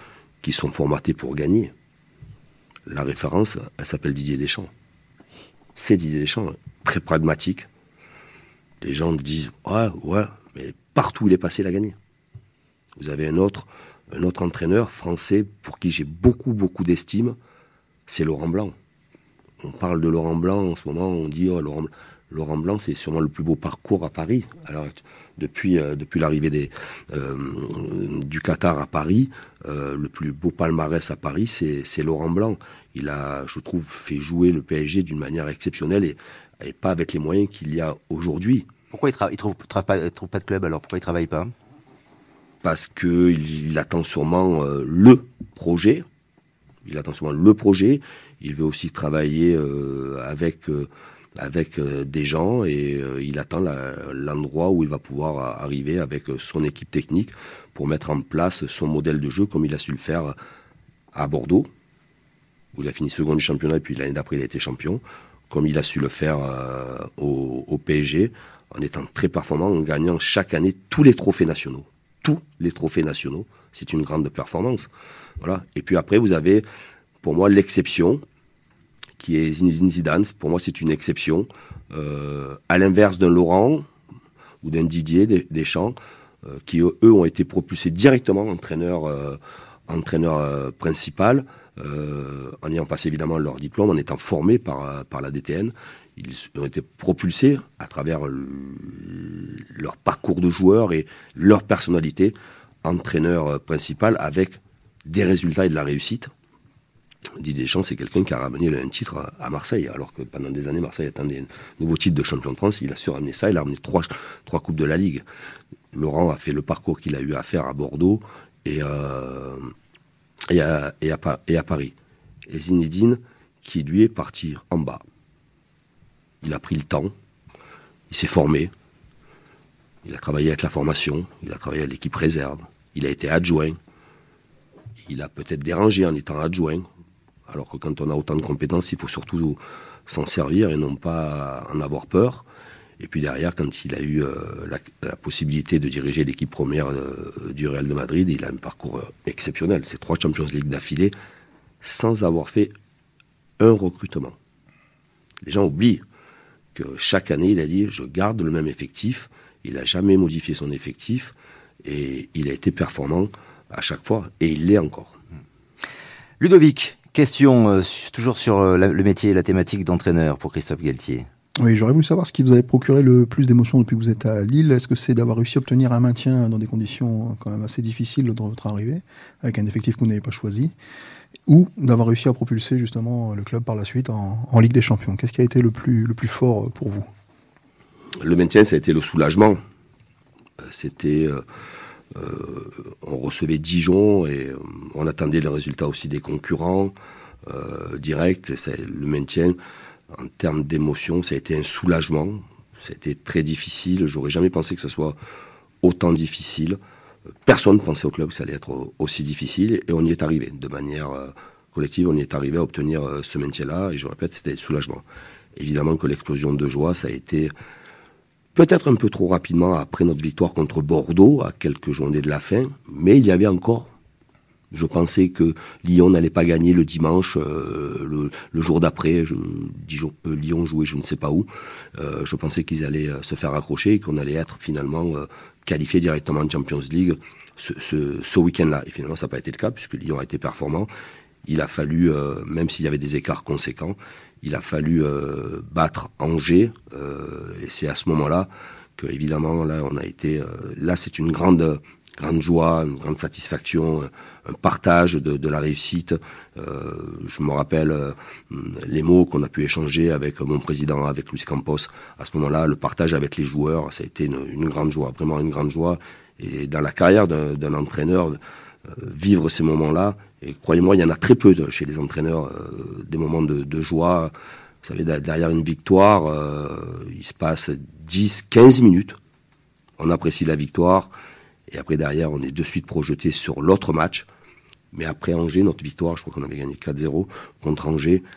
qui sont formatés pour gagner. La référence, elle s'appelle Didier Deschamps. C'est Didier Deschamps, très pragmatique. Les gens disent « ouais, mais partout où il est passé, il a gagné ». Vous avez un autre entraîneur français pour qui j'ai beaucoup d'estime, c'est Laurent Blanc. On parle de Laurent Blanc en ce moment, on dit « Laurent Blanc, c'est sûrement le plus beau parcours à Paris ». Alors, depuis l'arrivée du Qatar à Paris, le plus beau palmarès à Paris, c'est Laurent Blanc. Il a, je trouve, fait jouer le PSG d'une manière exceptionnelle et pas avec les moyens qu'il y a aujourd'hui. Pourquoi il ne trouve pas de club alors? Pourquoi il ne travaille pas? Parce qu'il attend sûrement le projet. Il attend sûrement le projet. Il veut aussi travailler avec des gens et il attend l'endroit où il va pouvoir arriver avec son équipe technique pour mettre en place son modèle de jeu comme il a su le faire à Bordeaux, où il a fini second du championnat et puis l'année d'après il a été champion, comme il a su le faire au PSG, en étant très performant, en gagnant chaque année tous les trophées nationaux. Tous les trophées nationaux, c'est une grande performance. Voilà. Et puis après, vous avez, pour moi, l'exception, qui est Zinedine Zidane. Pour moi, c'est une exception. À l'inverse d'un Laurent ou d'un Didier Deschamps, qui, eux, ont été propulsés directement entraîneur principal, en ayant passé évidemment leur diplôme, en étant formés par la DTN. Ils ont été propulsés à travers leur parcours de joueurs et leur personnalité, entraîneur principal, avec des résultats et de la réussite. Didier Deschamps, c'est quelqu'un qui a ramené un titre à Marseille, alors que pendant des années, Marseille attendait un nouveau titre de champion de France. Il a su ramener ça, il a ramené trois coupes de la Ligue. Laurent a fait le parcours qu'il a eu à faire à Bordeaux et à Paris. Et Zinedine, qui lui est parti en bas. Il a pris le temps, il s'est formé, il a travaillé avec la formation, il a travaillé avec l'équipe réserve, il a été adjoint, il a peut-être dérangé en étant adjoint, alors que quand on a autant de compétences, il faut surtout s'en servir et non pas en avoir peur. Et puis derrière, quand il a eu la possibilité de diriger l'équipe première du Real de Madrid, il a un parcours exceptionnel. C'est 3 Champions League d'affilée sans avoir fait un recrutement. Les gens oublient que chaque année, il a dit « je garde le même effectif ». Il n'a jamais modifié son effectif et il a été performant à chaque fois et il l'est encore. Ludovic, question toujours sur le métier et la thématique d'entraîneur pour Christophe Galtier. Oui, j'aurais voulu savoir ce qui vous avait procuré le plus d'émotions depuis que vous êtes à Lille. Est-ce que c'est d'avoir réussi à obtenir un maintien dans des conditions quand même assez difficiles dans votre arrivée, avec un effectif que vous n'avez pas choisi, ou d'avoir réussi à propulser justement le club par la suite en Ligue des Champions? Qu'est-ce qui a été le plus fort pour vous? Le maintien, ça a été le soulagement. C'était... on recevait Dijon et on attendait le résultat aussi des concurrents directs. Le maintien, en termes d'émotion, ça a été un soulagement. C'était très difficile. J'aurais jamais pensé que ce soit autant difficile. Personne ne pensait au club que ça allait être aussi difficile. Et on y est arrivé. De manière collective, on y est arrivé à obtenir ce maintien-là. Et je répète, c'était le soulagement. Évidemment que l'explosion de joie, ça a été peut-être un peu trop rapidement après notre victoire contre Bordeaux, à quelques journées de la fin. Mais il y avait encore... Je pensais que Lyon n'allait pas gagner le dimanche, le jour d'après. Lyon jouait je ne sais pas où. Je pensais qu'ils allaient se faire accrocher et qu'on allait être finalement qualifié directement en Champions League ce week-end-là. Et finalement, ça n'a pas été le cas puisque Lyon a été performant. Il a fallu, même s'il y avait des écarts conséquents, il a fallu battre Angers. Et c'est à ce moment-là que, évidemment, là, on a été... là, c'est une grande joie, une grande satisfaction, un partage de la réussite. Je me rappelle les mots qu'on a pu échanger avec mon président, avec Luis Campos. À ce moment-là, le partage avec les joueurs, ça a été une grande joie, vraiment une grande joie. Et dans la carrière d'un entraîneur, vivre ces moments-là, et croyez-moi, il y en a très peu chez les entraîneurs, des moments de joie. Vous savez, derrière une victoire, il se passe 10, 15 minutes. On apprécie la victoire. Et après, derrière, on est de suite projeté sur l'autre match. Mais après Angers, notre victoire, je crois qu'on avait gagné 4-0 contre Angers.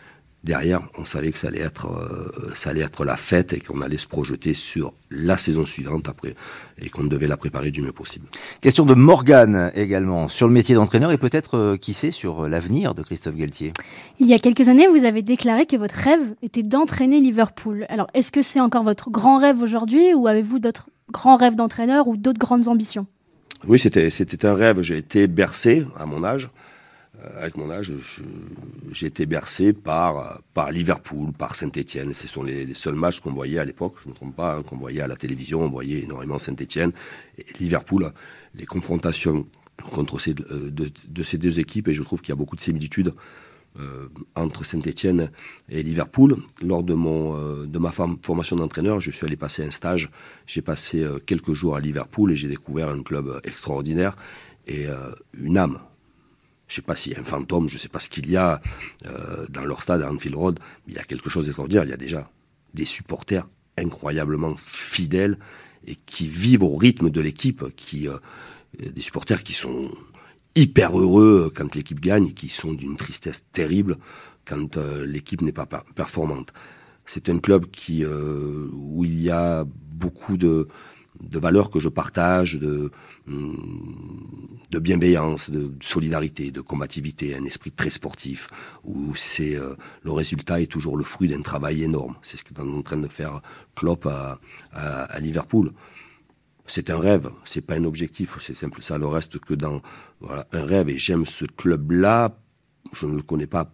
derrière, on savait que ça allait être la fête et qu'on allait se projeter sur la saison suivante après et qu'on devait la préparer du mieux possible. Question de Morgane également, sur le métier d'entraîneur et peut-être, qui sait, sur l'avenir de Christophe Galtier. Il y a quelques années, vous avez déclaré que votre rêve était d'entraîner Liverpool. Alors, est-ce que c'est encore votre grand rêve aujourd'hui ou avez-vous d'autres grands rêves d'entraîneur ou d'autres grandes ambitions ? Oui, c'était un rêve. J'ai été bercé à mon âge. Avec mon âge, j'ai été bercé par Liverpool, par Saint-Etienne. Ce sont les seuls matchs qu'on voyait à l'époque, je ne me trompe pas, qu'on voyait à la télévision. On voyait énormément Saint-Etienne et Liverpool. Les confrontations contre de ces deux équipes, et je trouve qu'il y a beaucoup de similitudes entre Saint-Etienne et Liverpool. Lors de ma formation d'entraîneur, je suis allé passer un stage. J'ai passé quelques jours à Liverpool et j'ai découvert un club extraordinaire et une âme. Je ne sais pas s'il y a un fantôme, je ne sais pas ce qu'il y a dans leur stade à Anfield Road, mais il y a quelque chose d'extraordinaire. Il y a déjà des supporters incroyablement fidèles et qui vivent au rythme de l'équipe, des supporters qui sont hyper heureux quand l'équipe gagne et qui sont d'une tristesse terrible quand l'équipe n'est pas performante. C'est un club où il y a beaucoup de valeurs que je partage, de bienveillance, de solidarité, de combativité, un esprit très sportif, où le résultat est toujours le fruit d'un travail énorme. C'est ce qu'est en train de faire Klopp à Liverpool. C'est un rêve, c'est pas un objectif, c'est simple, ça ne reste que un rêve, et j'aime ce club-là. Je ne connais pas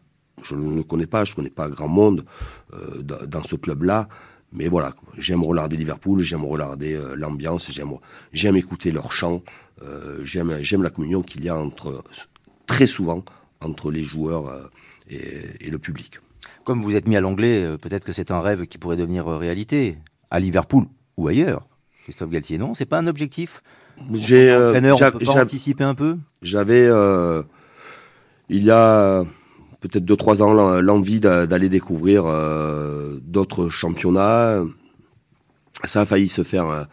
grand monde dans ce club-là. Mais voilà, j'aime regarder Liverpool, j'aime regarder l'ambiance, j'aime écouter leurs chants, j'aime la communion qu'il y a très souvent entre les joueurs et le public. Comme vous êtes mis à l'anglais, peut-être que c'est un rêve qui pourrait devenir réalité, à Liverpool ou ailleurs. Christophe Galtier, non, c'est pas un objectif. Entraîneur, on peut pas anticiper un peu. J'avais, il y a peut-être 2-3 ans, l'envie d'aller découvrir d'autres championnats. Ça a failli se faire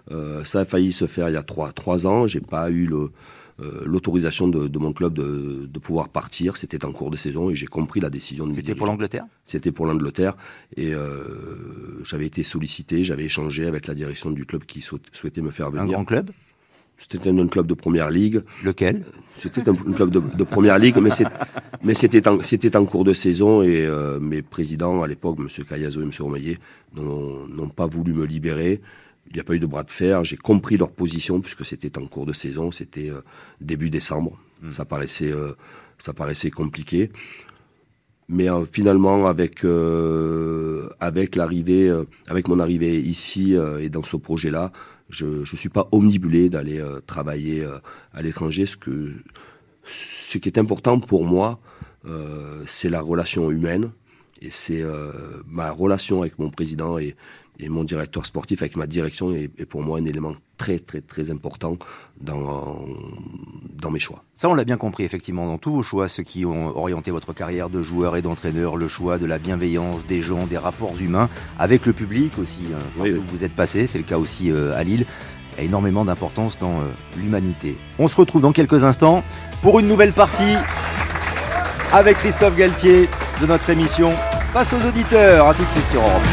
il y a 3 ans. J'ai pas eu l'autorisation de mon club de pouvoir partir. C'était en cours de saison et j'ai compris la décision de C'était pour l'Angleterre ? C'était pour l'Angleterre. Et j'avais été sollicité, j'avais échangé avec la direction du club qui souhaitait me faire venir. Un grand club ? C'était un club de première ligue. Lequel ? C'était un club de première ligue, mais c'était en cours de saison et mes présidents à l'époque, M. Cayazo et M. Romeillet, n'ont pas voulu me libérer. Il n'y a pas eu de bras de fer. J'ai compris leur position puisque c'était en cours de saison. C'était début décembre. Ça paraissait compliqué. Mais finalement, avec mon arrivée ici et dans ce projet-là, je ne suis pas omnibulé d'aller travailler à l'étranger. Ce qui est important pour moi, c'est la relation humaine. Et c'est ma relation avec mon président et mon directeur sportif, avec ma direction, est pour moi un élément très, très, très important dans mes choix. Ça, on l'a bien compris, effectivement, dans tous vos choix, ceux qui ont orienté votre carrière de joueur et d'entraîneur, le choix de la bienveillance des gens, des rapports humains, avec le public aussi, oui. Où vous êtes passé, c'est le cas aussi à Lille. Il y a énormément d'importance dans l'humanité. On se retrouve dans quelques instants pour une nouvelle partie avec Christophe Galtier de notre émission Face aux auditeurs. À tout de suite sur Europe.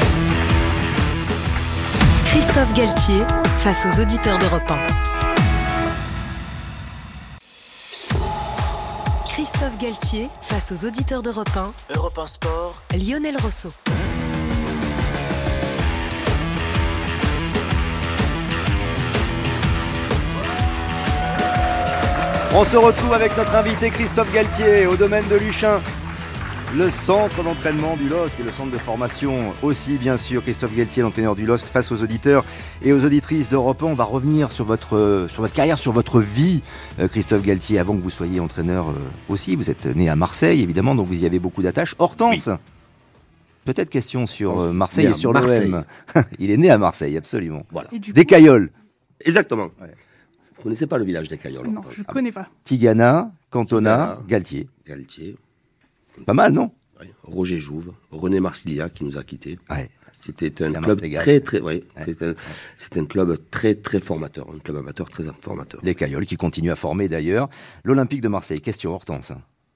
Christophe Galtier, face aux auditeurs d'Europe 1. Christophe Galtier, face aux auditeurs d'Europe 1. Europe 1 Sport. Lionel Rosso. On se retrouve avec notre invité Christophe Galtier au domaine de Luchin. Le centre d'entraînement du LOSC et le centre de formation aussi, bien sûr. Christophe Galtier, l'entraîneur du LOSC, face aux auditeurs et aux auditrices d'Europe 1. On va revenir sur votre carrière, sur votre vie, Christophe Galtier, avant que vous soyez entraîneur aussi. Vous êtes né à Marseille, évidemment, donc vous y avez beaucoup d'attaches. Hortense, oui. Peut-être question sur Marseille et sur l'OM. Il est né à Marseille, absolument. Voilà. Des Cailloles. Exactement. Ouais. Vous ne connaissez pas le village des Cailloles? Non, je ne connais pas. Tigana, Cantona, Galtier. Pas mal, non? Oui. Roger Jouve, René Marsilia qui nous a quittés. Ouais. C'était un club très, oui. C'était un club très, très formateur, un club amateur très formateur. Les Cailloles qui continuent à former d'ailleurs. L'Olympique de Marseille. Question Hortense.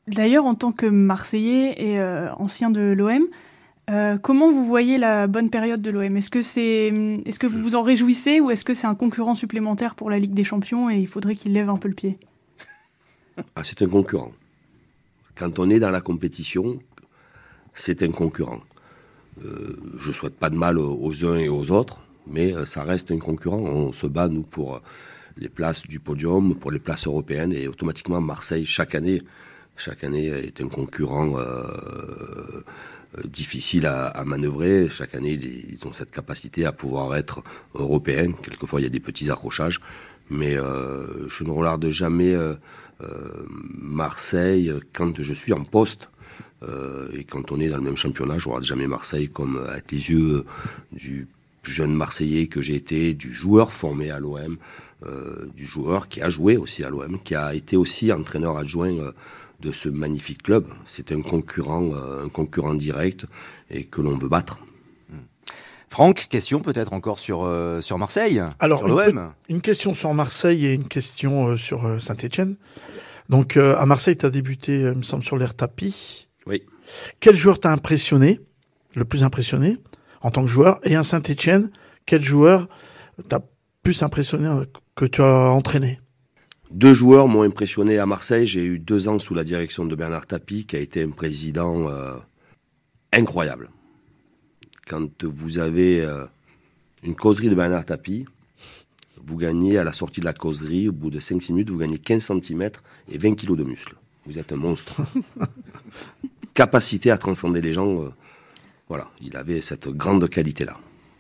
D'ailleurs, en tant que Marseillais et ancien de l'OM, comment vous voyez la bonne période de l'OM ? Est-ce que vous vous en réjouissez ou est-ce que c'est un concurrent supplémentaire pour la Ligue des Champions et il faudrait qu'il lève un peu le pied ? C'est un concurrent. Quand on est dans la compétition, c'est un concurrent. Je ne souhaite pas de mal aux uns et aux autres, mais ça reste un concurrent. On se bat, nous, pour les places du podium, pour les places européennes, et automatiquement, Marseille, chaque année est un concurrent difficile à manœuvrer. Chaque année, ils ont cette capacité à pouvoir être européens. Quelquefois, il y a des petits accrochages, mais je ne regarde jamais Marseille quand je suis en poste. Et quand on est dans le même championnat, je ne regarde jamais Marseille comme avec les yeux du jeune Marseillais que j'ai été, du joueur formé à l'OM, du joueur qui a joué aussi à l'OM, qui a été aussi entraîneur adjoint de ce magnifique club. C'est un concurrent direct et que l'on veut battre. Franck, question peut-être encore sur Marseille, sur l'OM. Une question sur Marseille et une question sur Saint-Etienne. Donc à Marseille, tu as débuté, il me semble, sur l'air tapis. Oui. Quel joueur t'a le plus impressionné en tant que joueur ? Et à Saint-Etienne, quel joueur t'a plus impressionné que tu as entraîné ? 2 joueurs m'ont impressionné à Marseille. J'ai eu 2 ans sous la direction de Bernard Tapie, qui a été un président incroyable. Quand vous avez une causerie de Bernard Tapie, vous gagnez à la sortie de la causerie, au bout de 5-6 minutes, vous gagnez 15 cm et 20 kg de muscles. Vous êtes un monstre. Capacité à transcender les gens. Voilà, il avait cette grande qualité-là.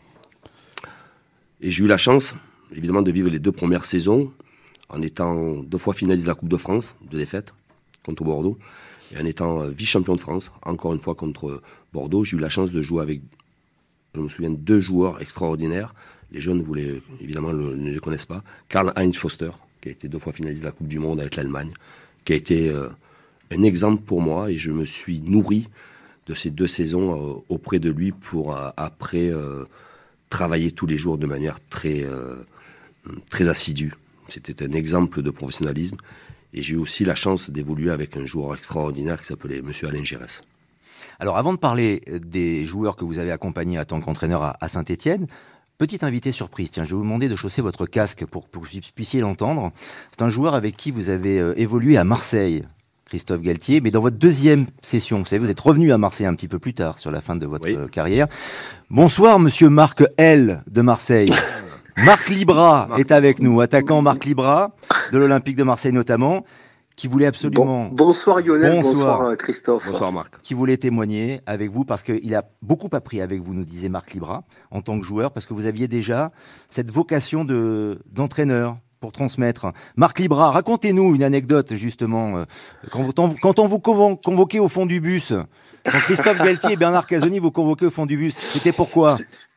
Et j'ai eu la chance, évidemment, de vivre les 2 premières saisons en étant 2 fois finaliste de la Coupe de France, 2 défaites contre Bordeaux, et en étant vice-champion de France, encore une fois contre Bordeaux. J'ai eu la chance de jouer avec, je me souviens, 2 joueurs extraordinaires. Les jeunes, évidemment, ne les connaissent pas. Karl-Heinz Foster, qui a été 2 fois finaliste de la Coupe du Monde avec l'Allemagne, qui a été un exemple pour moi, et je me suis nourri de ces 2 saisons auprès de lui pour après travailler tous les jours de manière très assidue. C'était un exemple de professionnalisme, et j'ai eu aussi la chance d'évoluer avec un joueur extraordinaire qui s'appelait M. Alain Giresse. Alors avant de parler des joueurs que vous avez accompagnés en tant qu'entraîneur à Saint-Etienne, petite invité surprise, tiens, je vais vous demander de chausser votre casque pour que vous puissiez l'entendre. C'est un joueur avec qui vous avez évolué à Marseille, Christophe Galtier, mais dans votre 2e session, vous savez, vous êtes revenu à Marseille un petit peu plus tard, sur la fin de votre carrière. Bonsoir, monsieur Marc L. de Marseille. Marc Libra est avec nous, attaquant Marc Libra, de l'Olympique de Marseille notamment, qui voulait absolument... Bonsoir Lionel, bonsoir Christophe. Bonsoir Marc. Qui voulait témoigner avec vous, parce qu'il a beaucoup appris avec vous, nous disait Marc Libra, en tant que joueur, parce que vous aviez déjà cette vocation d'entraîneur pour transmettre. Marc Libra, racontez-nous une anecdote, justement, quand on vous convoquait au fond du bus, quand Christophe Galtier et Bernard Casoni vous convoquaient au fond du bus, c'était pourquoi ?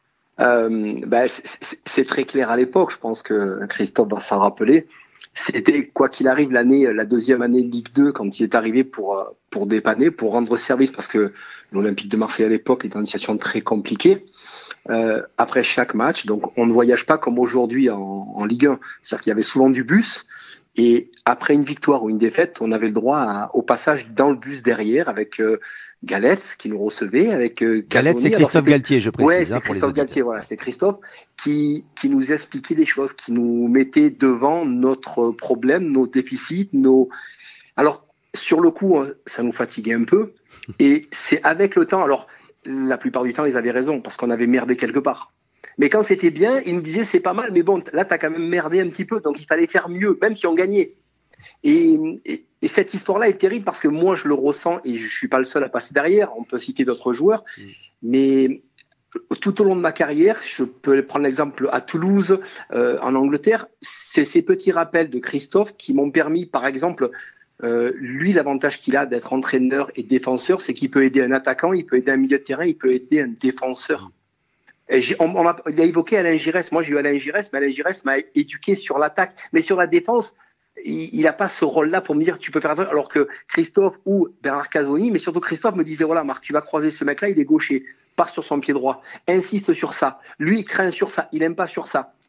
C'est très clair à l'époque, je pense que Christophe va s'en rappeler. C'était, quoi qu'il arrive, la 2e année de Ligue 2, quand il est arrivé pour dépanner, pour rendre service, parce que l'Olympique de Marseille à l'époque était dans une situation très compliquée. Après chaque match, donc on ne voyage pas comme aujourd'hui en Ligue 1. C'est-à-dire qu'il y avait souvent du bus, et après une victoire ou une défaite, on avait le droit au passage dans le bus derrière avec Galette qui nous recevait, avec Galette, c'est Christophe Galtier, je précise. Ouais, c'est Christophe Galtier, voilà, c'est Christophe qui nous expliquait des choses, qui nous mettait devant notre problème, nos déficits, Alors, sur le coup, ça nous fatiguait un peu, et c'est avec le temps, alors la plupart du temps, ils avaient raison, parce qu'on avait merdé quelque part. Mais quand c'était bien, ils nous disaient c'est pas mal, mais bon, là, t'as quand même merdé un petit peu, donc il fallait faire mieux, même si on gagnait. Et cette histoire-là est terrible parce que moi, je le ressens et je suis pas le seul à passer derrière. On peut citer d'autres joueurs, mais tout au long de ma carrière, je peux prendre l'exemple à Toulouse, en Angleterre, c'est ces petits rappels de Christophe qui m'ont permis, par exemple, lui, l'avantage qu'il a d'être entraîneur et défenseur, c'est qu'il peut aider un attaquant, il peut aider un milieu de terrain, il peut aider un défenseur. Et il a évoqué Alain Giresse. Moi, j'ai eu Alain Giresse, mais Alain Giresse m'a éduqué sur l'attaque. Mais sur la défense, il n'a pas ce rôle-là pour me dire tu peux faire attention. Alors que Christophe ou Bernard Casoni, mais surtout Christophe me disait voilà Marc, tu vas croiser ce mec-là, il est gaucher, pars sur son pied droit, insiste sur ça. Lui, il craint sur ça, il n'aime pas sur ça.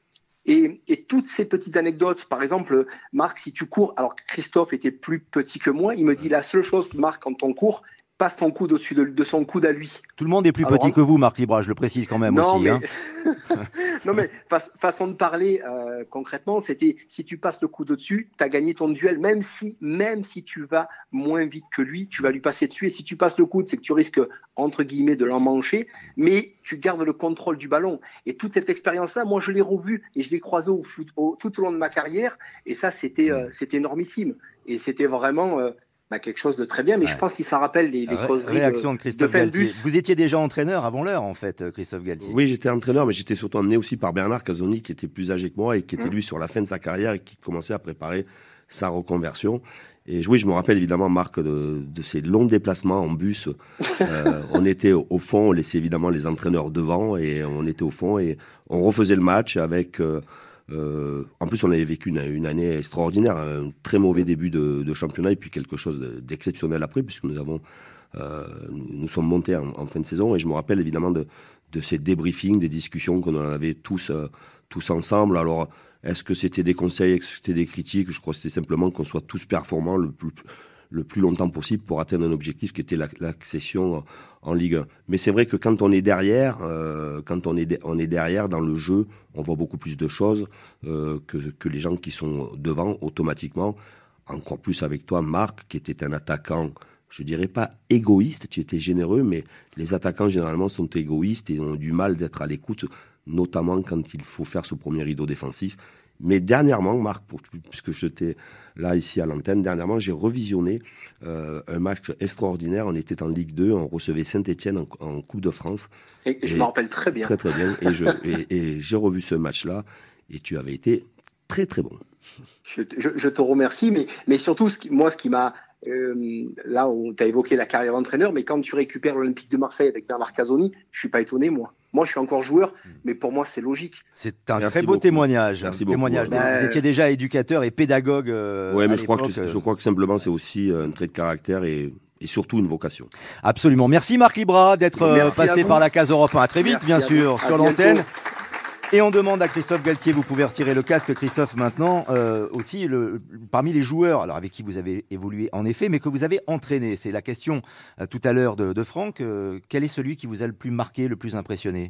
Et toutes ces petites anecdotes, par exemple, Marc, si tu cours, alors Christophe était plus petit que moi, il me dit la seule chose, Marc, quand on court, passe ton coude au-dessus de son coude à lui. Tout le monde est plus petit que vous, Marc Libra, je le précise quand même aussi. Mais... non, mais façon de parler, concrètement, c'était si tu passes le coude au-dessus, tu as gagné ton duel, même si tu vas moins vite que lui, tu vas lui passer dessus. Et si tu passes le coude, c'est que tu risques, entre guillemets, de l'emmancher, mais tu gardes le contrôle du ballon. Et toute cette expérience-là, moi, je l'ai revue et je l'ai croisée tout au long de ma carrière. Et ça, c'était énormissime. Et c'était vraiment... quelque chose de très bien, mais je pense qu'il s'en rappelle les causeries réaction de Christophe Galtier. Vous étiez déjà entraîneur avant l'heure, en fait, Christophe Galtier. Oui, j'étais entraîneur, mais j'étais surtout emmené aussi par Bernard Casoni, qui était plus âgé que moi et qui était lui sur la fin de sa carrière et qui commençait à préparer sa reconversion. Et oui, je me rappelle évidemment, Marc, de ces longs déplacements en bus. On était au fond, on laissait évidemment les entraîneurs devant et on était au fond et on refaisait le match avec... en plus, on avait vécu une année extraordinaire, un très mauvais début de championnat et puis quelque chose d'exceptionnel après, puisque nous sommes montés en fin de saison. Et je me rappelle évidemment de ces débriefings, des discussions qu'on avait tous ensemble. Alors, est-ce que c'était des conseils, est-ce que c'était des critiques? Je crois que c'était simplement qu'on soit tous performants le plus longtemps possible pour atteindre un objectif qui était l'accession en Ligue 1. Mais c'est vrai que quand on est derrière, on est derrière dans le jeu, on voit beaucoup plus de choses que les gens qui sont devant automatiquement. Encore plus avec toi, Marc, qui était un attaquant, je dirais pas égoïste, tu étais généreux, mais les attaquants généralement sont égoïstes et ont du mal d'être à l'écoute, notamment quand il faut faire ce premier rideau défensif. Mais dernièrement, Marc, puisque j'étais là ici à l'antenne, dernièrement, j'ai revisionné un match extraordinaire. On était en Ligue 2, on recevait Saint-Etienne en Coupe de France. Et je m'en rappelle très bien. Très très bien. Et j'ai revu ce match-là et tu avais été très très bon. Je te remercie, mais surtout, ce qui m'a... là, tu as évoqué la carrière d'entraîneur, mais quand tu récupères l'Olympique de Marseille avec Bernard Casoni, je ne suis pas étonné, moi. Moi, je suis encore joueur, mais pour moi, c'est logique. C'est un très beau témoignage. Merci beaucoup. Vous étiez déjà éducateur et pédagogue. Oui, mais je crois que simplement, c'est aussi un trait de caractère et surtout une vocation. Absolument. Merci Marc Libra d'être passé par la case Europe 1. À très vite, bien sûr, sur l'antenne. Et on demande à Christophe Galtier, vous pouvez retirer le casque, Christophe, maintenant, aussi, parmi les joueurs, alors avec qui vous avez évolué en effet, mais que vous avez entraîné. C'est la question tout à l'heure de Franck. Quel est celui qui vous a le plus marqué, le plus impressionné?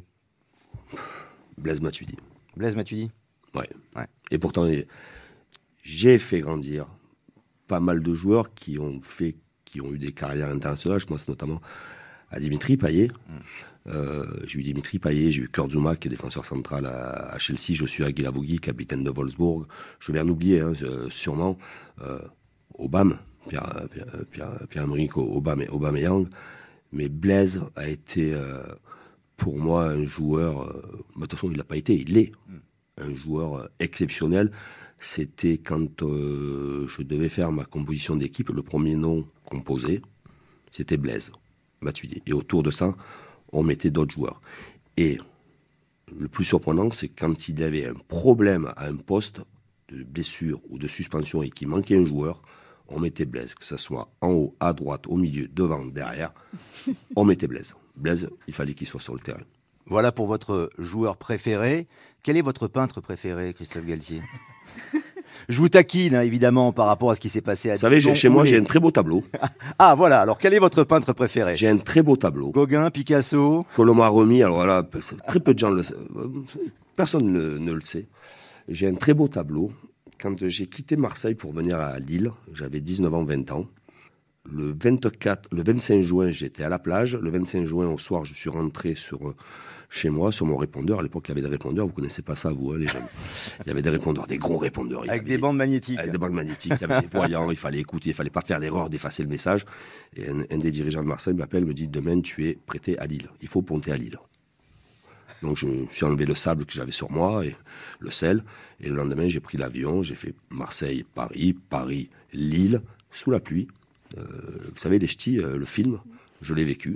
Blaise Matuidi. Blaise Matuidi. Ouais. Et pourtant, j'ai fait grandir pas mal de joueurs qui ont eu des carrières internationales. Je pense notamment à Dimitri Payet. J'ai eu Dimitri Payet, j'ai eu Kurt Zouma qui est défenseur central à Chelsea, Joshua Guilavogui, capitaine de Wolfsburg. Je vais en oublier sûrement Aubame, Pierre-Emerick Aubameyang. Mais Blaise a été pour moi un joueur, de toute façon il n'a pas été, il est un joueur exceptionnel. C'était quand je devais faire ma composition d'équipe, le premier nom composé, c'était Blaise Matuidi. Et autour de ça, on mettait d'autres joueurs. Et le plus surprenant, c'est quand il y avait un problème à un poste de blessure ou de suspension et qu'il manquait un joueur, on mettait Blaise, que ce soit en haut, à droite, au milieu, devant, derrière, on mettait Blaise. Blaise, il fallait qu'il soit sur le terrain. Voilà pour votre joueur préféré. Quel est votre peintre préféré, Christophe Galtier? Je vous taquine, évidemment, par rapport à ce qui s'est passé à Dijon. Vous savez, chez moi, j'ai un très beau tableau. Ah, voilà. Alors, quel est votre peintre préféré? J'ai un très beau tableau. Gauguin, Picasso. Que l'on m'a remis. Alors voilà, très peu de gens le savent. Personne ne le sait. J'ai un très beau tableau. Quand j'ai quitté Marseille pour venir à Lille, j'avais 19 ans, 20 ans. Le 25 juin, j'étais à la plage. Le 25 juin, au soir, je suis rentré chez moi, sur mon répondeur. À l'époque, il y avait des répondeurs. Vous ne connaissez pas ça, vous, les jeunes. Il y avait des répondeurs, des gros répondeurs. Avec des bandes magnétiques. Avec des bandes magnétiques. Il y avait des voyants. Il fallait écouter. Il ne fallait pas faire l'erreur d'effacer le message. Et un des dirigeants de Marseille m'appelle, me dit, demain, tu es prêté à Lille. Il faut ponter à Lille. Donc, je me suis enlevé le sable que j'avais sur moi et le sel. Et le lendemain, j'ai pris l'avion. J'ai fait Marseille, Paris, Lille, sous la pluie. Vous savez, les ch'tis, le film, je l'ai vécu.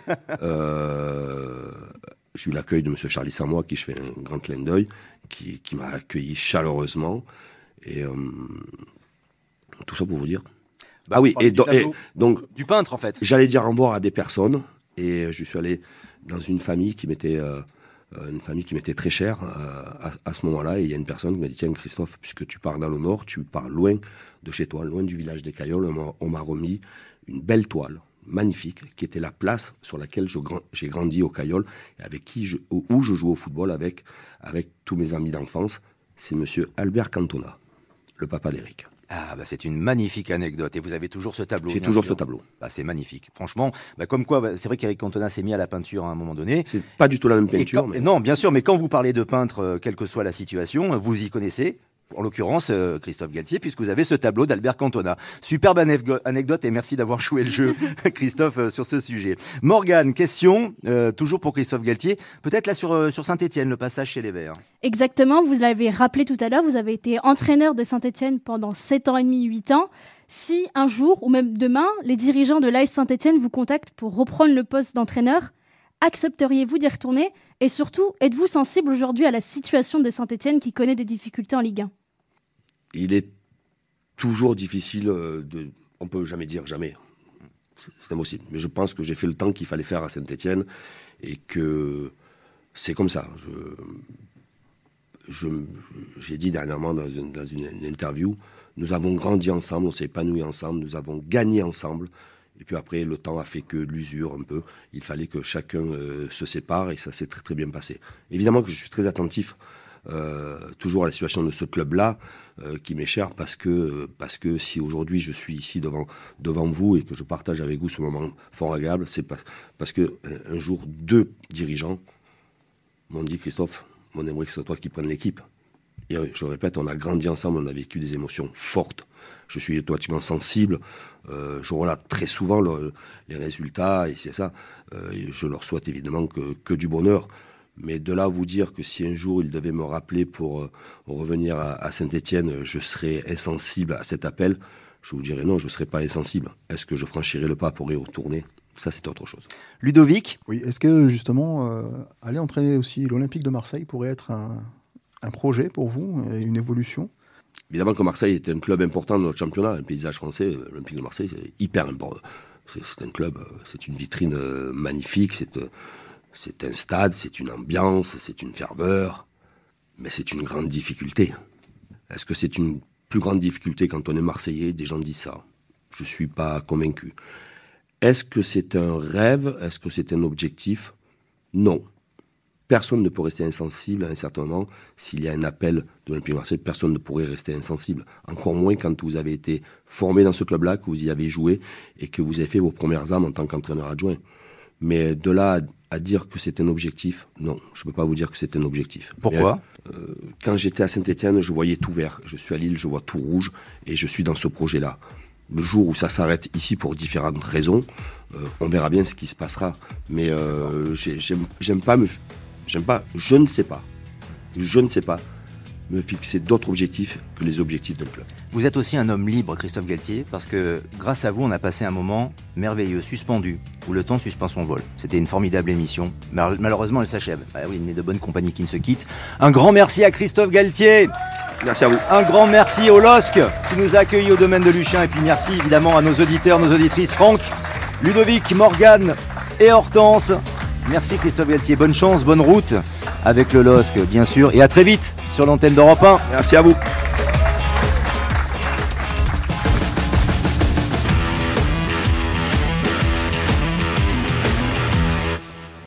J'ai eu l'accueil de M. Charlie Samois, qui je fais un grand clin d'œil, qui m'a accueilli chaleureusement. Et tout ça pour vous dire. Ah oui, et donc du peintre en fait. J'allais dire au revoir à des personnes, et je suis allé dans une famille qui m'était une famille qui m'était très chère à ce moment-là. Et il y a une personne qui m'a dit, tiens Christophe, puisque tu pars dans le nord, tu pars loin de chez toi, loin du village des Cailloles, on m'a remis une belle toile magnifique, qui était la place sur laquelle j'ai grandi au Cailloles, et où je joue au football avec tous mes amis d'enfance. C'est monsieur Albert Cantona, le papa d'Éric. Ah, c'est une magnifique anecdote. Et vous avez toujours ce tableau. J'ai toujours ce tableau. C'est magnifique. Franchement, comme quoi, c'est vrai qu'Éric Cantona s'est mis à la peinture à un moment donné. C'est pas du tout la même peinture. Non, bien sûr, mais quand vous parlez de peintre, quelle que soit la situation, vous y connaissez. En l'occurrence, Christophe Galtier, puisque vous avez ce tableau d'Albert Cantona. Superbe anecdote et merci d'avoir joué le jeu, Christophe, sur ce sujet. Morgane, question, toujours pour Christophe Galtier, peut-être là sur Saint-Étienne, le passage chez les Verts. Exactement, vous l'avez rappelé tout à l'heure, vous avez été entraîneur de Saint-Étienne pendant 7 ans et demi, 8 ans. Si un jour, ou même demain, les dirigeants de l'AS Saint-Étienne vous contactent pour reprendre le poste d'entraîneur, accepteriez-vous d'y retourner? Et surtout, êtes-vous sensible aujourd'hui à la situation de Saint-Étienne qui connaît des difficultés en Ligue 1? Il est toujours difficile on ne peut jamais dire jamais. C'est impossible. Mais je pense que j'ai fait le temps qu'il fallait faire à Saint-Étienne et que c'est comme ça. J'ai dit dernièrement dans une interview, nous avons grandi ensemble, on s'est épanoui ensemble, nous avons gagné ensemble. Et puis après, le temps a fait que l'usure un peu. Il fallait que chacun se sépare et ça s'est très très bien passé. Évidemment que je suis très attentif toujours à la situation de ce club-là qui m'est cher parce que si aujourd'hui je suis ici devant vous et que je partage avec vous ce moment fort agréable, c'est parce que un jour 2 dirigeants m'ont dit Christophe, on aimerait que ce soit toi qui prennes l'équipe. Et je répète, on a grandi ensemble, on a vécu des émotions fortes. Je suis automatiquement sensible. Je relate très souvent les résultats et c'est ça. Je leur souhaite évidemment que du bonheur. Mais de là à vous dire que si un jour ils devaient me rappeler pour revenir à Saint-Étienne, je serais insensible à cet appel, je vous dirais non, je ne serais pas insensible. Est-ce que je franchirais le pas pour y retourner? Ça, c'est autre chose. Ludovic? Oui, est-ce que justement, aller entraîner aussi l'Olympique de Marseille pourrait être un projet pour vous, une évolution? Évidemment que Marseille est un club important dans notre championnat, un paysage français. L'Olympique de Marseille, c'est hyper important. C'est un club, c'est une vitrine magnifique, c'est un stade, c'est une ambiance, c'est une ferveur, mais c'est une grande difficulté. Est-ce que c'est une plus grande difficulté quand on est Marseillais? Des gens disent ça. Je ne suis pas convaincu. Est-ce que c'est un rêve? Est-ce que c'est un objectif? Non. Personne ne peut rester insensible à un certain moment. S'il y a un appel de l'Olympique de Marseille, personne ne pourrait rester insensible. Encore moins quand vous avez été formé dans ce club-là, que vous y avez joué et que vous avez fait vos premières armes en tant qu'entraîneur adjoint. Mais de là à dire que c'est un objectif, non, je ne peux pas vous dire que c'est un objectif. Pourquoi? Quand j'étais à Saint-Étienne, je voyais tout vert. Je suis à Lille, je vois tout rouge et je suis dans ce projet-là. Le jour où ça s'arrête ici pour différentes raisons, on verra bien ce qui se passera. Mais je ne sais pas me fixer d'autres objectifs que les objectifs d'un club. Vous êtes aussi un homme libre, Christophe Galtier, parce que grâce à vous, on a passé un moment merveilleux, suspendu, où le temps suspend son vol. C'était une formidable émission. Malheureusement, elle s'achève. Oui, il n'est de bonne compagnie qui ne se quitte. Un grand merci à Christophe Galtier. Merci à vous. Un grand merci au LOSC qui nous a accueillis au domaine de Luchin. Et puis merci évidemment à nos auditeurs, nos auditrices, Franck, Ludovic, Morgane et Hortense. Merci Christophe Galtier. Bonne chance, bonne route avec le LOSC, bien sûr. Et à très vite sur l'antenne d'Europe 1. Merci à vous.